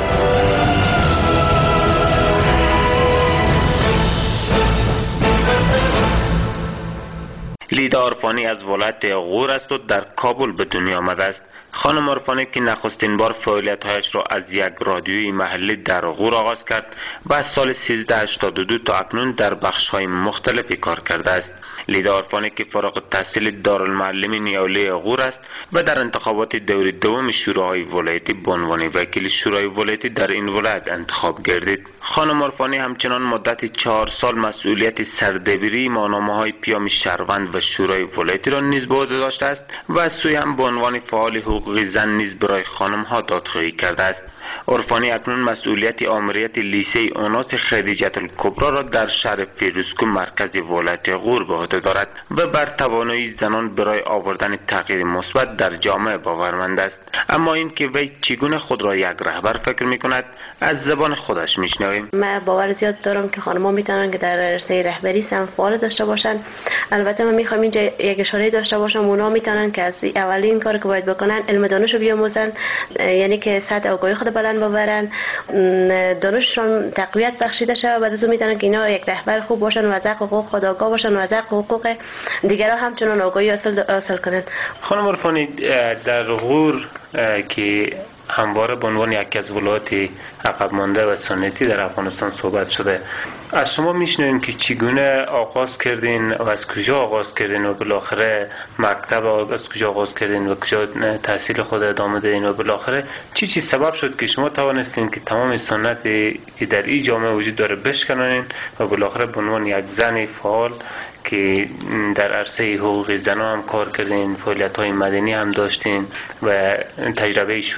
[SPEAKER 3] لیدا عرفانی از ولایت غور است و در کابل به دنیا آمده است. خانم عرفانی که نخستین بار فعالیت‌هایش را از یک رادیوی محلی در غور آغاز کرد و از سال 1382 تا اکنون در بخش‌های مختلفی کار کرده است. لیدا عرفانی که فارغ التحصیل دارالمعلمین یولی غور است و در انتخابات دور دوم شورای ولایتی به عنوان وکیل شورای ولایتی در این ولایت انتخاب گردید. خانم عرفانی همچنان مدت 4 سال مسئولیت سردبیری ماهنامه‌های پیام شهروند و شورای ولایتی را نیز به عهده داشته است و از سوی هم به عنوان فعال حقوق زن نیز برای خانم‌ها دادخواهی کرده است. عرفانی اکنون مسئولیت آمریت لیسه اوناس خدیجه الکبری را در شهر فیروزکوه مرکز ولایت غور به عهده دارد و بر توانایی زنان برای آوردن تغییر مثبت در جامعه باورمند است. اما این که وی چگونه خود را یک رهبر فکر می‌کند از زبان خودش میشنویم.
[SPEAKER 22] من باور زیاد دارم که خانم‌ها میتونن که در عرصه رهبری هم فعال داشته باشن. البته من میخوام اینجا یک اشاره داشته باشم، اونا میتونن که از اولین کار که باید بکنن علم دانش رو بیاموزن، یعنی که سطح آگاهی خود بلند ببرن، دانششون تقویت بخشیده شه و بعد از اون میتونن که اینا یک رهبر خوب باشن و از حقوق خود آگاه باشن و از حقوق دیگران همچنان آگاهی حاصل کنن.
[SPEAKER 3] خانم عرفانی در غور که همواره به عنوان یکی از ولایات عقب مانده و سنتی در افغانستان صحبت شده، از شما میشنویم که چگونه آغاز کردین و از کجا آغاز کردین و بالاخره مکتب از کجا آغاز کردین و کجا تحصیل خود ادامه دادین و بالاخره چی سبب شد که شما توانستین که تمام سنتی که در این جامعه وجود داره بشکنین و بالاخره به عنوان یک زن فعال که در عرصه حقوق زنان هم کار کردین، فعالیت‌های مدنی هم داشتین و تجربه شورای ولایتی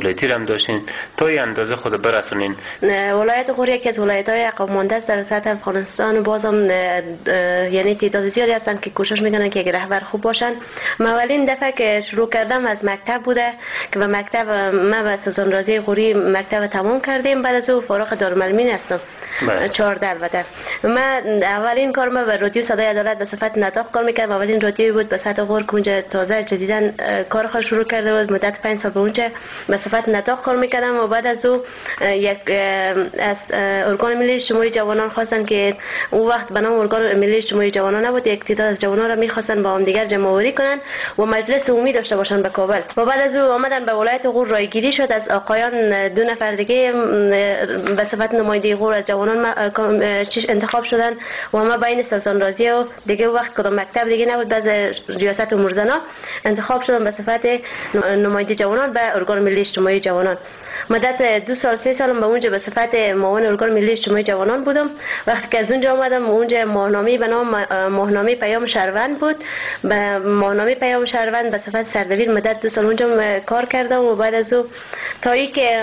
[SPEAKER 3] ولایتی را هم داشتین تا این اندازه خود برسونین.
[SPEAKER 22] ولایت غور یکی از ولایت‌های عقب مانده است در سطح افغانستان و بازم یعنی تعداد زیادی هستن که کوشش میکنن که یک رهبر خوب باشن. من اولین دفعه که شروع کردم از مکتب بوده که به مکتب من و سلطان رازی غوری مکتب تمام کردیم، بعد از او فارغ دارالمعلمین هستم. 14 البته. من اولین کار ما به رادیو صدای عدالت به صفت نطاق کار میکردم. اولین رادیویی بود به سطح غور که اونجا تازه جدیدن کار خود شروع کرده بود. مدت 5 سال به اونجا به صفت نطاق کار میکردم و بعد از او یک از ارگان ملی اجتماعی جوانان خواستن که اون وقت به نام ارگان ملی اجتماعی جوانان نبود، یک تعداد از جوانان را میخواستن با هم دیگر جمع آوری کنن و مجلس عمومی داشته باشن به کابل. و بعد از او آمدن به ولایت غور رایگیری شد از آقایان 2 نفر دیگه به صفت نماینده غور از جوانان انتخاب شدن و ما بین سلطان رازی و دیگه وقت کدام مکتب دیگه نبود باز ریاست امور زنا انتخاب شدن به صفت نماینده جوانان به ارگان ملی اجتماعی جوانان. مدت 2 سال 3 سالم به اونجا به صفت معاون ارگان ملی اجتماعی جوانان بودم. وقتی که از اونجا آمدم اونجا ماهنامه به نام ماهنامه پیام شهروند بود. به ماهنامه پیام شهروند به صفت سردبیر مدت 2 سال اونجا کار کردم و بعد از او تا ای که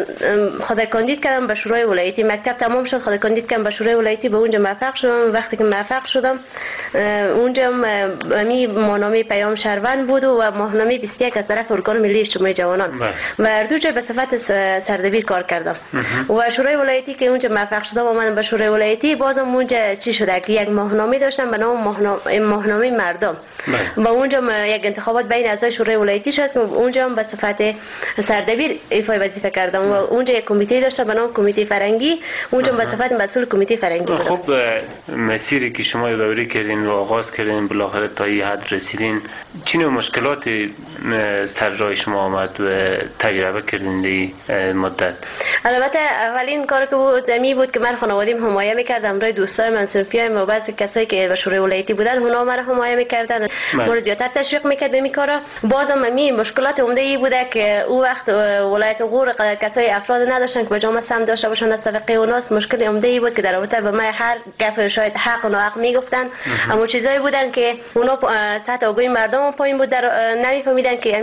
[SPEAKER 22] خود کاندید کردم به شورای ولایتی. مکتب تمام شد، خود کاندید کردم به شورای ولایتی، به اونجا موفق شدم. وقتی که موفق شدم اونجا می ماهنامه پیام شهروند بود و ماهنامه 21 از طرف ارگان ملی اجتماعی جوانان و هر دو جا به صفت سردبیر کار کردم. و شورای ولایتی که اونجا موفق شدم اومدم به شورای ولایتی. بازم اونجا چی شده که یک ماهنامه داشتم به نام ماهنامه مردم و اونجا یک انتخابات بین اعضای شورای ولایتی شد که اونجا به صفت سردبیر ایفای وظیفه کردم و اونجا یک کمیته داشتم به نام کمیته فرنگی. اونجا به صفت مسئول کمیته فرنگی بودم.
[SPEAKER 3] خب مسیری که شما یادآوری کردین و آغاز کردین بالاخره تا این حد رسیدین، چه نوع مشکلاتی سر راه شما آمد و تجربه کردین این مدت؟
[SPEAKER 22] البته اولین کار که بود می بود که من خانوادیم حمایه میکردم روی دوستای من صنفیایم و بعضی کسایی که به شورای ولایتی بودن اونا مرا حمایه میکردن، ما زیادتر تشویق میکرد به این کارا. بازم می مشکلات عمده ای بوده که او وقت ولایت غور کسای افراد نداشتن که به جامعه سم داشته باشن از طبقه اوناس. مشکل عمده ای بود که در رابطه به من هر گپ شاید حق و ناحق میگفتن، اما چیزایی بودن که اونا سطح آگاهی مردم پایین بود، در نمیفهمیدن که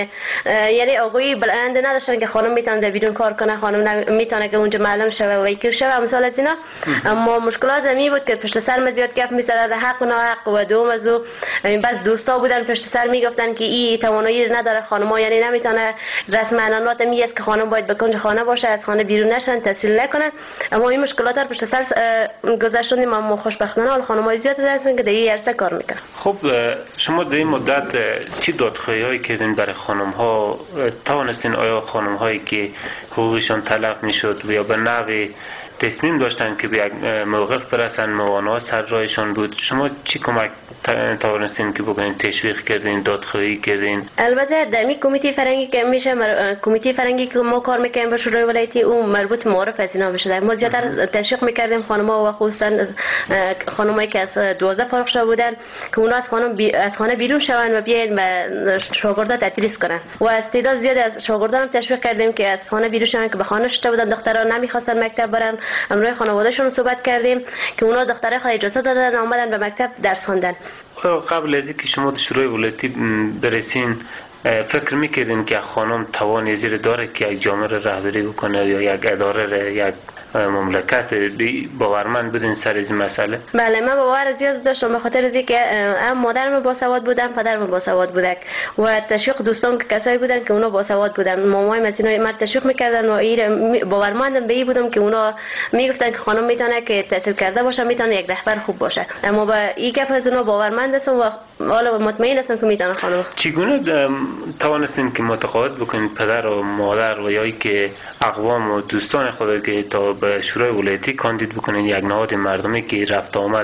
[SPEAKER 22] یعنی آگاهی بلند نداشتن که خانم میتونه در بیرون کار کنه، خانم میتونه که اونجا معلم شوه و وکیل شوه امثال از اینا. اما مشکلات می بود که پشت سر ما زیاد گپ میزدن حق و ناحق و دوم از او بس دوستا بودن پشت سر میگفتن که این توانایی نداره خانم‌ها، یعنی نمیتونه رسم عنعنات میگه که خانم باید به کنج خانه باشه، از خانه بیرون نشن، تحصیل نکنن. اما این مشکلات رو پشت سر گذاشتیم. اما خوشبختانه حال خانم‌های زیاد هستن که در این عرصه کار میکنن.
[SPEAKER 3] خب شما در این مدت چی دادخواهی‌هایی کردین برای خانم‌ها؟ توانستین آیا خانم‌هایی که حقوقشان تلف میشد و یا به نحوی تصمیم داشتن که به یک موقف برسن موانع سر راهشان بود، شما چی کمک توانستین که بکنین؟ تشویق کردین، دادخواهی کردین؟
[SPEAKER 22] البته در می کمیته فرنگی که میشه کمیته فرنگی که ما کار میکنیم با شورای ولایتی اون مربوط معارف از اینا میشه. ما زیادتر تشویق میکردیم خانم‌ها و خصوصا خانمایی که از 12 فارغ شده بودن که اونا از خانه بیرون شوند و بیاین و شاگردا تدریس کنن. و از تعداد زیاد از شاگردان تشویق کردیم که از خانه بیرون شوند که به خانه شده بودن، دخترها نمیخواستن مکتب برن. امروز خانواده‌شون صحبت کردیم که اونا دخترای خود اجازه دادن اومدن به مکتب درس خواندن.
[SPEAKER 3] قبل از اینکه شما شورای ولایتی برسین فکر میکردین که خانم توان زیر داره که یک جامعه رهبری بکنه یا یک اداره یک مملکت باورمند بودین سر این مسئله؟
[SPEAKER 22] بله، من باور زیاد داشتم به خاطر اینکه هم مادرم باسواد بودن، پدرم باسواد بودن و تشویق دوستان که کسایی بودن که اونا باسواد بودن. مامای مسینا من تشویق میکردن و این باورمندم به این بودم که اونا میگفتن که خانم میتونه که تحصیل کرده باشه، میتونه یک رهبر خوب باشه. اما با این گپ از اونا باورمند هستم و حالا مطمئن هستم که میتونه خانم.
[SPEAKER 3] چگونه توانستین که متقاعد بکنید پدر و مادر و یا که اقوام و دوستان خود که تا به شورای ولایتی کاندید بکنین، یک نهاد مردمی که رفت آمد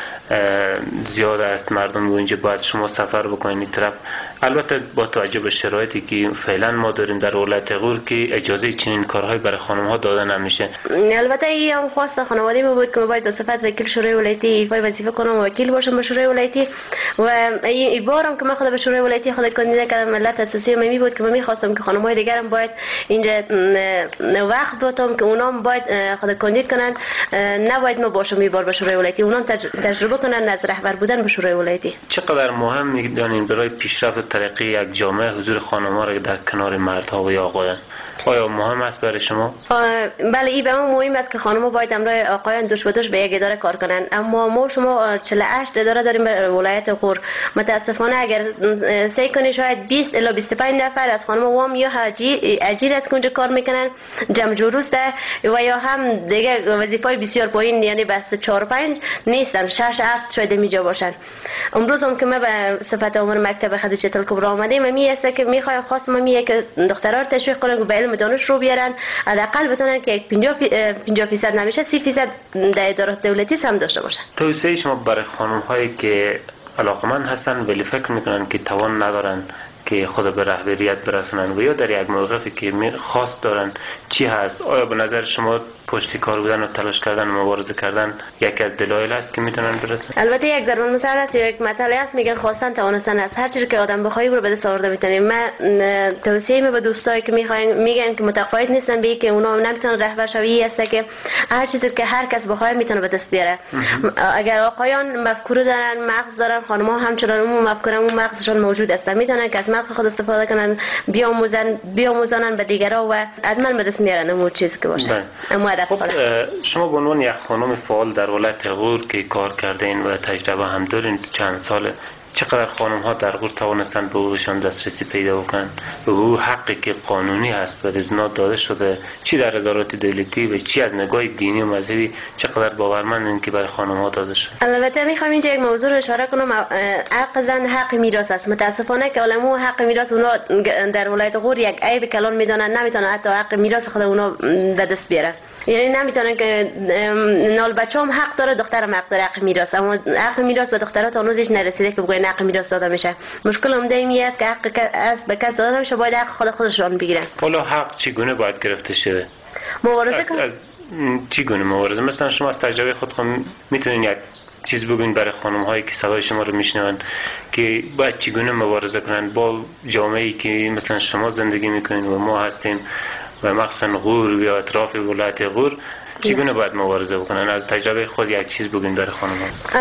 [SPEAKER 3] زیاد است، مردم اونجا باید شما سفر بکنین این طرف؟ البته با توجه به شرایطی که فعلا ما داریم در ولایت غور که اجازه چنین کارهای برای خانم ها داده نمیشه.
[SPEAKER 22] البته این هم خواست خانواده ما بود که ما باید به صفت وکیل شورای ولایتی ایفای وظیفه کنم و وکیل باشم به شورای ولایتی. و این بارم که من خود به شورای ولایتی خود کاندید کردم ملت اساسی می بود که من می‌خواستم که خانم‌های دیگرم باید اینجا وقت بدم که اونام باید خود کاندید کنن، نباید ما باشم این بار به شورای ولایتی، اونام تجربه کنن از رهبر بودن به شورای ولایتی.
[SPEAKER 3] چقدر مهم می‌دانین برای پیشرفت طریقی یک جامعه حضور خانم‌ها را در کنار مردها و یا آقایان آیا مهم است برای شما؟
[SPEAKER 22] بله این به ما مهم است که خانم‌ها باید همراه آقایان دوش به دوش به یک اداره کار کنند، اما ما شما 48 اداره داریم در ولایت غور. متاسفانه اگر سعی کنی شاید 20 الی 25 نفر از خانم‌ها وام یا اجیر است که اونجا کار میکنن جمع جوروست و یا هم دیگه وظیفه‌های بسیار پایین، یعنی بس 4 5 نیستن، 6 7 شاید اینجا باشن. امروز هم که ما به صفت امور مکتب خدیجه الکبری آمدیم، می است که میخوایم خواستم می که دخترها رو تشویق کنم که به علم دانش رو بیارن، حداقل بتونن که 50% نمیشه 30% در ادارات دولتی هم داشته باشن.
[SPEAKER 3] توصیه شما برای خانم هایی که علاقمند هستن ولی فکر میکنن که توان ندارن که خود به رهبریت برسونن و یا در یک موقفی که خواست دارن چی هست؟ آیا به نظر شما پشت کار بودن و تلاش کردن و مبارزه کردن یک از دلایل است که میتونن برسن؟
[SPEAKER 22] البته یک ضرب المثل است یا یک مثل است، میگن خواستن توانستن است. هر چیزی که آدم بخواد رو به دست آورده میتونه. من توصیه به دوستایی که میگن که متقاعد نیستن به که اونا نمیتونن رهبر شوی است که هر چیزی که هر کس بخواد میتونه به دست بیاره. اگر آقایان مفکوره دارن، مغز دارن، خانم‌ها همچنان اون مفکوره و مغزشون موجود است، میتونن که از مغز خود استفاده کنن، بیاموزن به دیگران و حتما به دست میارن اون چیزی که باشه.
[SPEAKER 3] شما به عنوان یک خانم فعال در ولایت غور که کار کردین و تجربه هم دارین چند ساله، چقدر خانم ها در غور توانستند به حقوقشان دسترسی پیدا کنند و او حقی که قانونی هست به رزنا داده شده، چی در ادارات دولتی و چی از نگاه دینی و مذهبی چقدر باورمندن که برای خانم ها داده شده؟
[SPEAKER 22] البته میخوام اینجا یک موضوع رو اشاره کنم. حق زن حق میراث است. متاسفانه که علما حق میراث اونا در ولایت غور یک عیب کلان میدونن، نمیتونن حتی حق میراث خود اونا به دست بیارن. یعنی نمیتونن که نال بچه‌ام حق داره، دخترم حق داره حق میراث، اما حق میراث به دخترات هنوزش نرسیده که بگن حق میراث داده میشه. مشکل عمده این است که حق از به کس داده نمیشه، باید حق خودشون بگیرن.
[SPEAKER 3] حالا حق چگونه باید گرفته شه؟
[SPEAKER 22] مبارزه کن.
[SPEAKER 3] چگونه مبارزه؟ مثلا شما از تجربه خود میتونین یک چیز بگوین برای خانم هایی که صدای شما رو میشنون که باید چگونه مبارزه کنن با جامعه‌ای که مثلا شما زندگی میکنین و ما هستیم و مخصوصا غور یا اطراف ولایت غور، چگونه باید مبارزه بکنن؟ از تجربه خود یک چیز بگین برای خانم ها.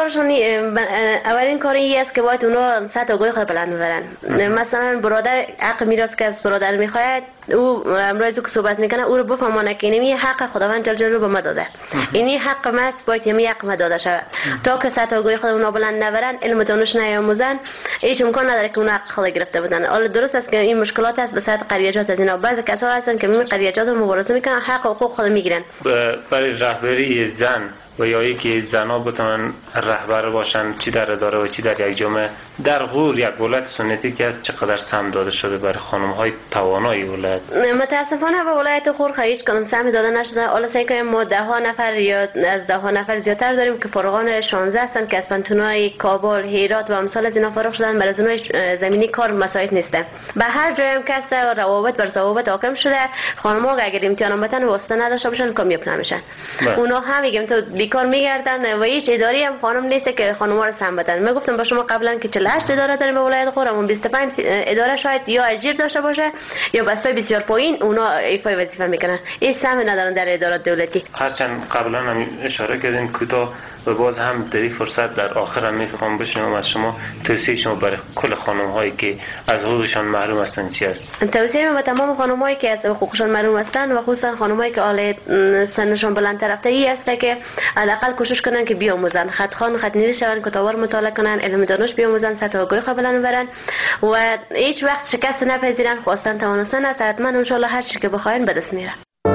[SPEAKER 22] اولین کار این است که باید اونا سطح آگاهی خود بلند ببرن. مثلا برادر حق میراث که از برادر میخواید، او امروز که صحبت میکنه او رو بفهمونه که اینی حق خداوند جل جلاله به ما داده، اینی حق ما است، باید یمی حق ما داده شود. تا که سطح آگاهی خود اونا بلند نبرن، علم دانش نیاموزن، هیچ امکان نداره که اونا حق خود گرفته بودن. حالا درست است که این مشکلات است به سطح قریجات از اینا، بعضی کسا هستن که این قریجات رو مبارزه میکنن، حق و حقوق خود میگیرن.
[SPEAKER 3] برای رهبری زن و یا اینکه زنها بتونن رهبر باشن، چی در اداره و چی در یک جامعه، در غور یک ولایت سنتی که از چقدر سهم داده شده برای خانم های توانای ولایت؟
[SPEAKER 22] متاسفانه به ولایت غور هیچ کدام سهم داده نشده. حالا سعی کنیم ما 10 نفر یا از 10 نفر زیادتر داریم که فارغان 16 هستند که از پنتونای کابل، هرات و امثال از اینا فارغ شدن، برای اونها زمینی کار مساعد نیسته. به هر جای هم کس روابط بر ضوابط حاکم شده، خانم‌ها اگر امتحان بدن واسطه نداشته باشن کامیاب نمیشن. اونا هم میگم تو بیکار میگردن و هیچ اداری هم خانم نیست که خانم‌ها رو سهم بدن. من گفتم با شما قبلا که 48 اداره داریم به ولایت غور، اما 25 اداره شاید یا اجیر داشته باشه یا بسای بسیار پایین اونا ایفای وظیفه میکنن، این سهم ندارن در ادارات دولتی.
[SPEAKER 3] هرچند قبلا هم اشاره کردین کوتاه و باز هم در این فرصت در آخر هم میخوام بشنوم از شما توصیه شما برای کل خانم هایی که از حقوقشان محروم هستند چی است؟
[SPEAKER 22] توصیه من به تمام خانم هایی که از حقوقشان محروم هستند و خصوصا خانم هایی که حال سنشون بلندتر رفته ای است که حداقل کوشش کنن که بیاموزن، خط خوان خط نویس شون، کتابا مطالعه کنن، علم دانش بیاموزن، سطح آگاهی خود بلند ببرن و هیچ وقت شکست نپذیرن. خواستن توانستن است، حتما ان شاء الله هر چی که بخواین به دست میاره.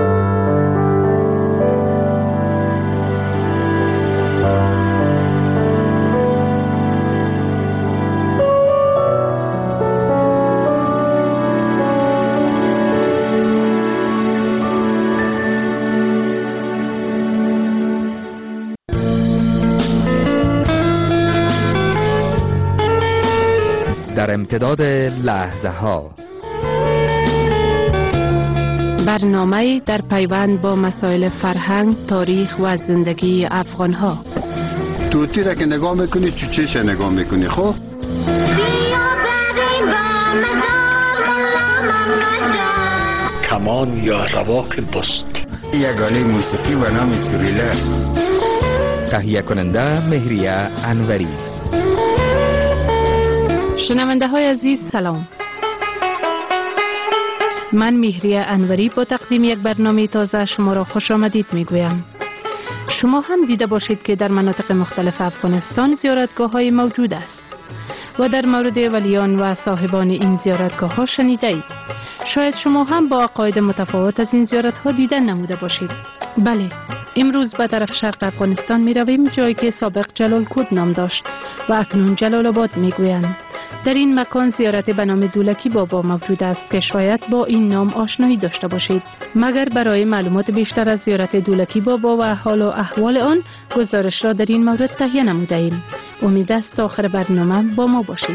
[SPEAKER 13] در امتداد لحظه ها
[SPEAKER 4] برنامه در پیوند با مسائل فرهنگ، تاریخ و زندگی افغان ها.
[SPEAKER 5] توتی را که نگاه میکنی تو چش نگاه میکنی؟ خب
[SPEAKER 23] کمان یا رواق بست،
[SPEAKER 5] یگانه موسیقی و نام سوریلر.
[SPEAKER 13] تهیه کننده مهریه انوری.
[SPEAKER 4] شنونده های عزیز سلام. من مهریه انوری با تقدیم یک برنامه تازه شما را خوش آمدید میگویم. شما هم دیده باشید که در مناطق مختلف افغانستان زیارتگاه های موجود است و در مورد ولیان و صاحبان این زیارتگاه ها شنیده اید. شاید شما هم با عقاید متفاوت از این زیارت ها دیدن نموده باشید. بله، امروز به طرف شرق افغانستان می رویم، جایی که سابق جلال کود نام داشت و اکنون جلال آباد می گویند. در این مکان زیارت به نام دولکی بابا موجود است که شاید با این نام آشنایی داشته باشید. مگر برای معلومات بیشتر از زیارت دولکی بابا و حال و احوال آن گزارش را در این مورد تهیه نموده ایم. امید است تا آخر برنامه با ما باشید.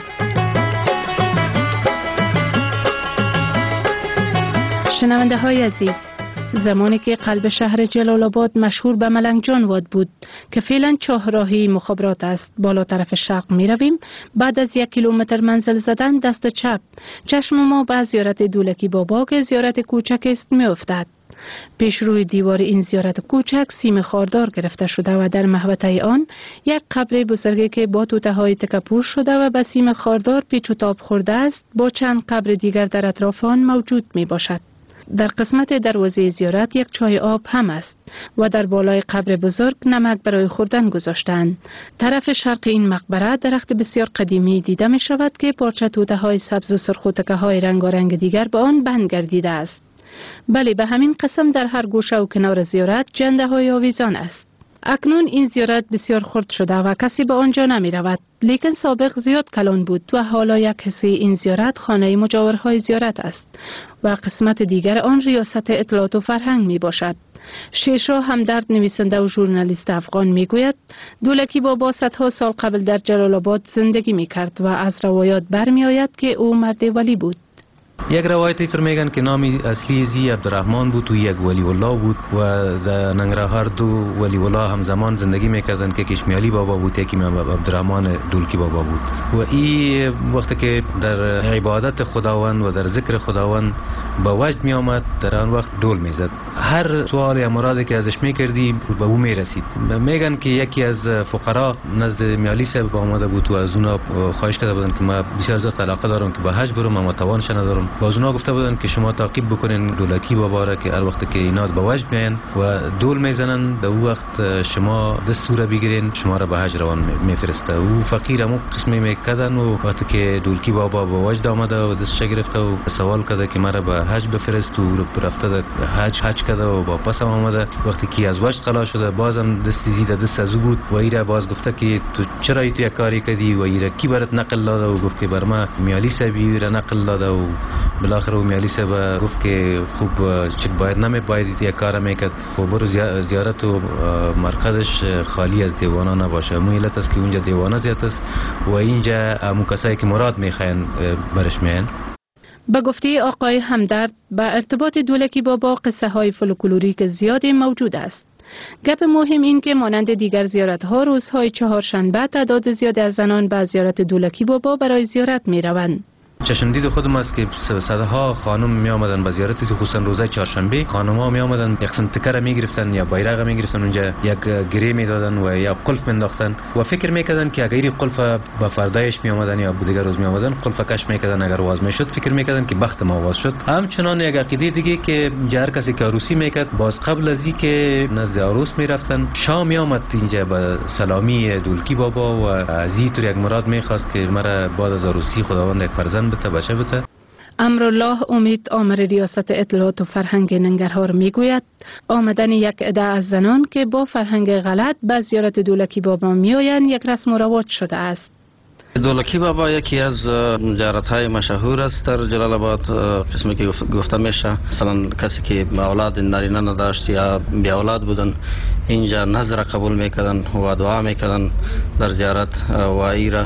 [SPEAKER 4] شنونده های عزیز، زمانی که قلب شهر جلال آباد مشهور به ملنگ جان واد بود که فعلا چهارراهی مخابرات است، بالا طرف شرق می رویم، بعد از 1 کیلومتر منزل زدن دست چپ چشم ما به زیارت دولکی بابا که زیارت کوچک است می افتد. پیش روی دیوار این زیارت کوچک سیم خاردار گرفته شده و در محوطه آن یک قبر بزرگی که با توته های تکپور شده و به سیم خاردار پیچ و تاب خورده است با چند قبر دیگر در اطراف آن موجود می باشد. در قسمت دروازه زیارت یک چای آب هم است و در بالای قبر بزرگ نمک برای خوردن گذاشتند. طرف شرق این مقبره درخت بسیار قدیمی دیده می شود که پارچه توته های سبز و سرخ و تکه های رنگارنگ دیگر به آن بند گردیده است. بله، به همین قسم در هر گوشه و کنار زیارت جنده های آویزان است. اکنون این زیارت بسیار خرد شده و کسی به آنجا نمی رود، لیکن سابق زیاد کلان بود و حالا یک حصه این زیارت خانه مجاورهای زیارت است و قسمت دیگر آن ریاست اطلاعات و فرهنگ می باشد. شیرشاه همدرد نویسنده و ژورنالیست افغان می گوید دولکی بابا صدها سال قبل در جلال آباد زندگی می کرد و از روایات برمی آید که او مرد ولی بود.
[SPEAKER 9] یک روایت اینطور میگن که نام اصلی زی عبدالرحمن بود و یک ولی الله بود و در ننگرهار 2 ولی الله همزمان زندگی میکردن که کشمیالی بابا بود، یکی عبدالرحمن دولکی بابا بود و این وقتی که در عبادت خداوند و در ذکر خداوند به وجد می آمد در آن وقت دول میزد. هر سوال یا مرادی که ازش میکردی به او میرسید. میگن که یکی از فقرا نزد میالی صاحب آمده بود و از اونا خواهش کرده بودن که ما بسیار زیاد علاقه دارم که به حج برم اما توانش ندارم. باز اونا گفته بودن که شما تعقیب بکنین دولکی بابا را که هر وقت که اینا به وجد میان و دول میزنن در اون وقت شما دستور بگیرین شما را به حج روان میفرسته. او فقیر همون قسمی میکردن و وقتی که دولکی بابا به وجد آمده و دستش گرفته و سوال کرده که مرا به حج بفرست و رفته حج کرده و واپس هم آمده. وقتی که از وجد خلاص شده بازم دستی زیده دست از او بود و ایره باز گفته که تو چرا تو یک کاری کردی و ایره کی برات نقل داده و گفت که بر ما میالی صاحبی را نقل داده و بالاخره میالی صاحب گفت که خوب چه باید نمیباید یک کار میکرد، خب برو زیارت و مرقدش خالی از دیوانا نباشه. مو علت است که اونجا دیوانا زیاد است و اینجا همون کسایی که مراد میخواین برش میان.
[SPEAKER 4] به گفته آقای همدرد به ارتباط دولکی بابا قصه های فولکلوریک زیادی موجود است. گپ مهم این که مانند دیگر زیارت ها روزهای چهارشنبه تعداد زیاد از زنان به زیارت دولکی بابا برای زیارت می روند.
[SPEAKER 9] چشمدید خودم است که صدها خانم می آمدن به زیارت، خصوصا روزهای چهارشنبه خانم ها می آمدن یک قسم تکر می گرفتن یا بایرق می گرفتن، اونجا یک گره می دادن و یا قلف مینداختن و فکر میکردن که اگر قلف به فردایش می آمدن یا دیگر روز می آمدن قلف کش میکردن، اگر واز میشد فکر میکردن که بخت ما واز شد. همچنان یک عقیده دیگه که هر کسی که عروسی میکرد باز قبل از اینکه نزد عروس میرفتن شام می آمد اینجا به سلامی دولکی بابا و از این طور یک مراد میخواست که مرا بعد از عروسی خداوند یک فرزند بچه بده.
[SPEAKER 4] امرالله امید آمر ریاست اطلاعات و فرهنگ ننگرهار میگوید آمدن یک عده از زنان که با فرهنگ غلط به زیارت دولکی بابا میآیند یک رسم و رواج شده است.
[SPEAKER 10] دولکی بابا یکی از زیارت‌های مشهور است در جلال آباد. قسمی که گفته میشه مثلا کسی که اولاد نارینه نداشت یا بی اولاد بودن اینجا نظر قبول میکردن و دعا میکردن در زیارت و ایرا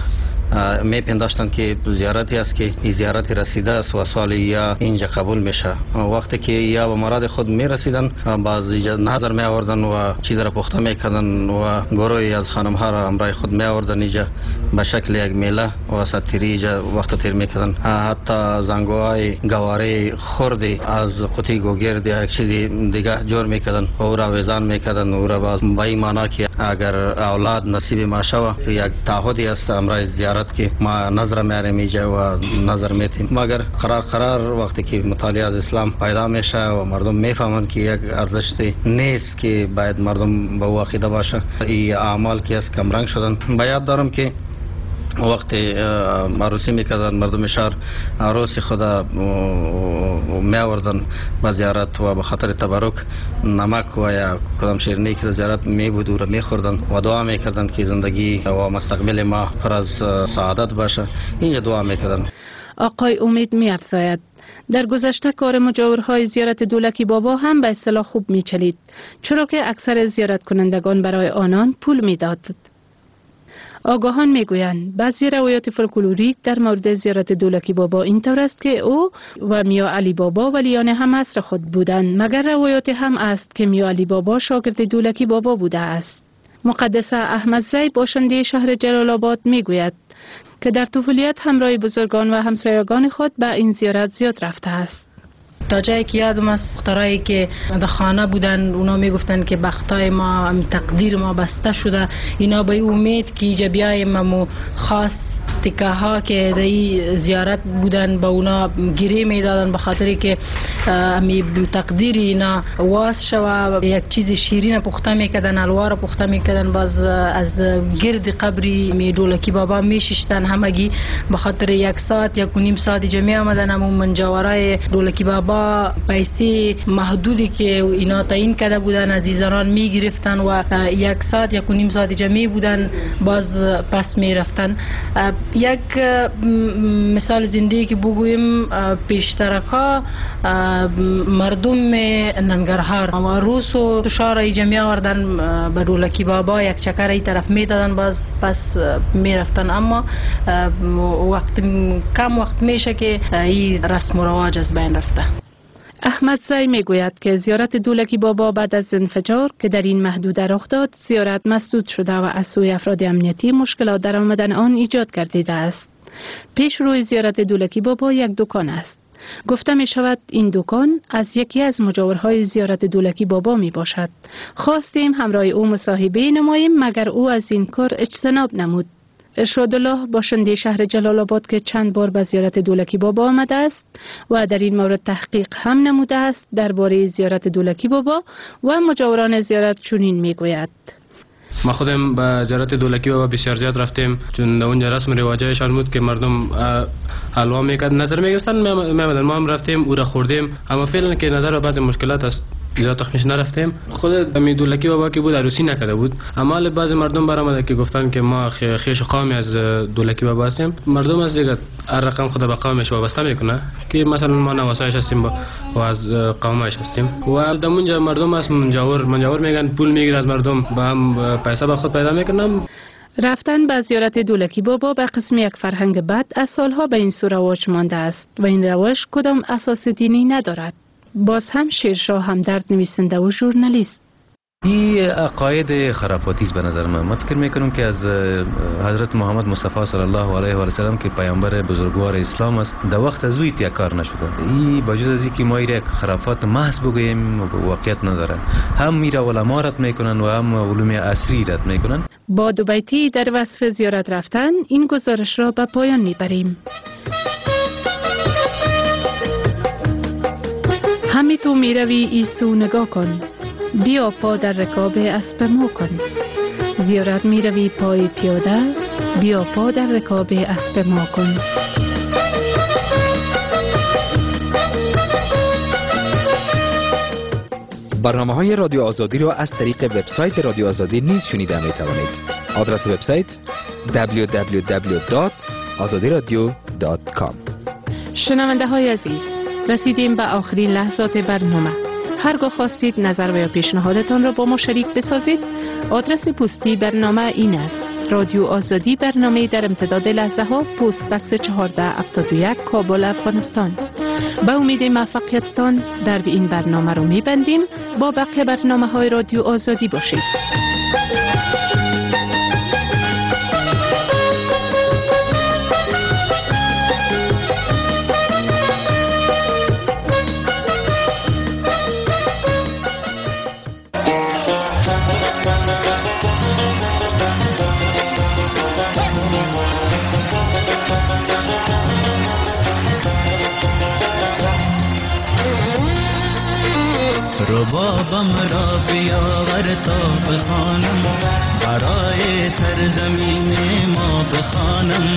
[SPEAKER 10] می پنداشتند که زیارتی است که این زیارتی رسیده است و سال یا اینجا قبول میشه. وقتی که یا به مراد خود می رسیدن باز نظر می آوردن و چیز را پخته میکردن و گروهی از خانم ها را همراه خود می آوردن اینجا به شکل یک میله و ساتری اینجا وقت تیر میکردن. حتی زنگوهای گواره خوردی از قوطی گوگرد یا یک چیزی دیگه جور میکردن و او را ویزان میکردن. او را باز با این معنا که اگر اولاد نصیب ما شوه یک تعهدی است امرای زیارت که ما نظر میاریم اینجا و نظر میتیم. مگر قرار وقتی که مطالعه از اسلام پیدا میشه و مردم میفهمن که یک ارزش نیست که باید مردم به او عقیده باشه، این اعمال که از کمرنگ شدن. باید دارم که وقتی عروسی میکردن مردم شهر عروسی خدا میآوردن به زیارت و به خاطر تبرک نمک و یا کدام شیرینی که زیارت میبود او را میخوردن و دعا میکردن که زندگی و مستقبل ما پر از سعادت باشه. اینجا دعا میکردن.
[SPEAKER 4] آقای امید می‌افزاید در گذشته کار مجاورهای زیارت دولکی بابا هم به اصطلاح خوب میچلید، چرا که اکثر زیارت کنندگان برای آنان پول میداد. آگاهان میگویند بعضی روایات فولکلوریک در مورد زیارت دولکی بابا اینطور است که او و میا علی بابا ولیان هم عصر خود بودند، مگر روایات هم است که میا علی بابا شاگرد دولکی بابا بوده است. مقدسه احمدزی باشنده شهر جلال آباد میگوید که در طفولیت همراه بزرگان و همسایگان خود به این زیارت زیاد رفته است.
[SPEAKER 6] تا جایی که یادم است دخترایی که در خانه بودن اونا میگفتن که بختای ما تقدیر ما بسته شده، اینا به امید که اینجا بیایم و خاص تکه ها که در زیارت بودن با اونا گیری میدادن به خاطری که تقدیر اینا واس شوه. یک چیز شیرین پخته میکردن، الوار پخته میکردن، باز از گرد قبری دولکی بابا میششتن همگی به خاطر 1 ساعت 1.5 ساعت جمعی آمدن. همون منجوارای دولکی بابا پیسه محدودی که اینا تعیین کرده بودن از زنان میگرفتن و 1 ساعت 1.5 ساعت جمعی بودن باز پس میرفتن. یک مثال زنده که بگویم پیشترکا مردم ننگرهار و روس و شهر جمعی آوردن به دولکی بابا یک چکر ای طرف میدادن باز پس میرفتن، اما کم وقت میشه که این رسم و رواج از بین رفته.
[SPEAKER 4] احمدزی میگوید که زیارت دولکی بابا بعد از انفجار که در این محدوده رخ داد زیارت مسدود شده و از سوی افراد امنیتی مشکلات در آمدن آن ایجاد گردیده است. پیش روی زیارت دولکی بابا یک دکان است. گفته می شود این دکان از یکی از مجاورهای زیارت دولکی بابا می باشد. خواستیم همراه او مصاحبه نماییم مگر او از این کار اجتناب نمود. ارشاد الله باشنده شهر جلال آباد که چند بار به زیارت دولکی بابا آمده است و در این مورد تحقیق هم نموده است درباره زیارت دولکی بابا و مجاوران زیارت چنین میگوید.
[SPEAKER 12] ما خودم به زیارت دولکی بابا بسیار زیاد رفتیم، چون اونجا رسم رواجایشان بود که مردم حلوا میکرد نظر میگرفتن میامدن، ما هم رفتیم او را خوردیم، اما فعلا که نظر بعض مشکلات است زیاد تخمیش نرفتیم. خود می دولکی بابا که بود عروسی نکرده بود، اما بعضی مردم برآمده که گفتن که ما خیش قومی از دولکی بابا هستیم. مردم از دیگه هر رقم خود به قومش وابسته میکنه که مثلا ما نواسایش هستیم و از قومش هستیم و در اونجا مردم از منجور میگن پول میگیره از مردم با هم پیسه به خود پیدا میکنن.
[SPEAKER 4] رفتن به زیارت دولکی بابا به قسم یک فرهنگ بد از سالها به این سو رواج مانده است و این رواج کدام اساس دینی ندارد. باز هم شیرشاه همدرد نویسنده و ژورنالیست.
[SPEAKER 9] این عقاید خرافاتی است به نظر من فکر میکنم که از حضرت محمد مصطفی صلی الله علیه و آله سلام که پیامبر بزرگوار اسلام است در وقت از اوی کار نشده. این باجود از اینکه ما یک خرافات محض بگوییم واقعیت نداره. هم میره علما رد میکنن و هم علوم عصری رد میکنن.
[SPEAKER 4] با دو بیتی در وصف زیارت رفتن این گزارش را به پایان میبریم. همی تو میروی ایسو نگاه کن، بیا پا در رکاب اسب ما کن. زیارت میروی پای پیاده، بیا پا در رکاب اسب ما کن.
[SPEAKER 13] برنامه‌های رادیو آزادی را از طریق وبسایت رادیو آزادی نیز شنیده می‌توانید. آدرس وبسایت www.azadiradio.com.
[SPEAKER 4] شنونده های عزیز، رسیدیم به آخرین لحظات برنامه. هرگاه خواستید نظر و یا پیشنهادتان را با ما شریک بسازید، آدرس پستی برنامه این است: رادیو آزادی، برنامه در امتداد لحظه ها، پست بکس 1471 کابل، افغانستان. با امید موفقیتتان در این برنامه رو میبندیم. با بقیه برنامه های رادیو آزادی باشید.
[SPEAKER 14] ربابم را بیاور تا بخوانم برای سرزمین ما بخوانم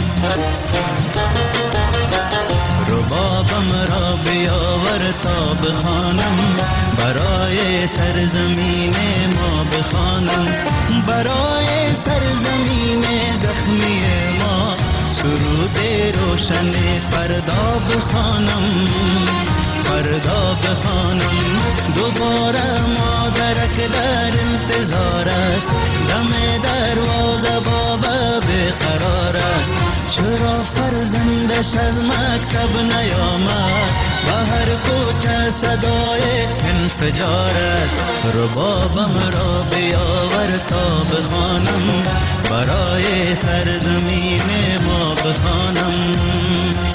[SPEAKER 14] ربابم را بیاور تا بخوانم برای سرزمین ما بخوانم برای سرزمین زخمی ما سرود روشن فردا بخوانم فردا بخوانم دوباره مادرک در انتظار است دم دروازه بابا بقرار است چرا فرزندش از مکتب نیامد و هر کوچه صدای انفجار است ربابم را بیاور تا بخوانم برای سرزمین ما بخوانم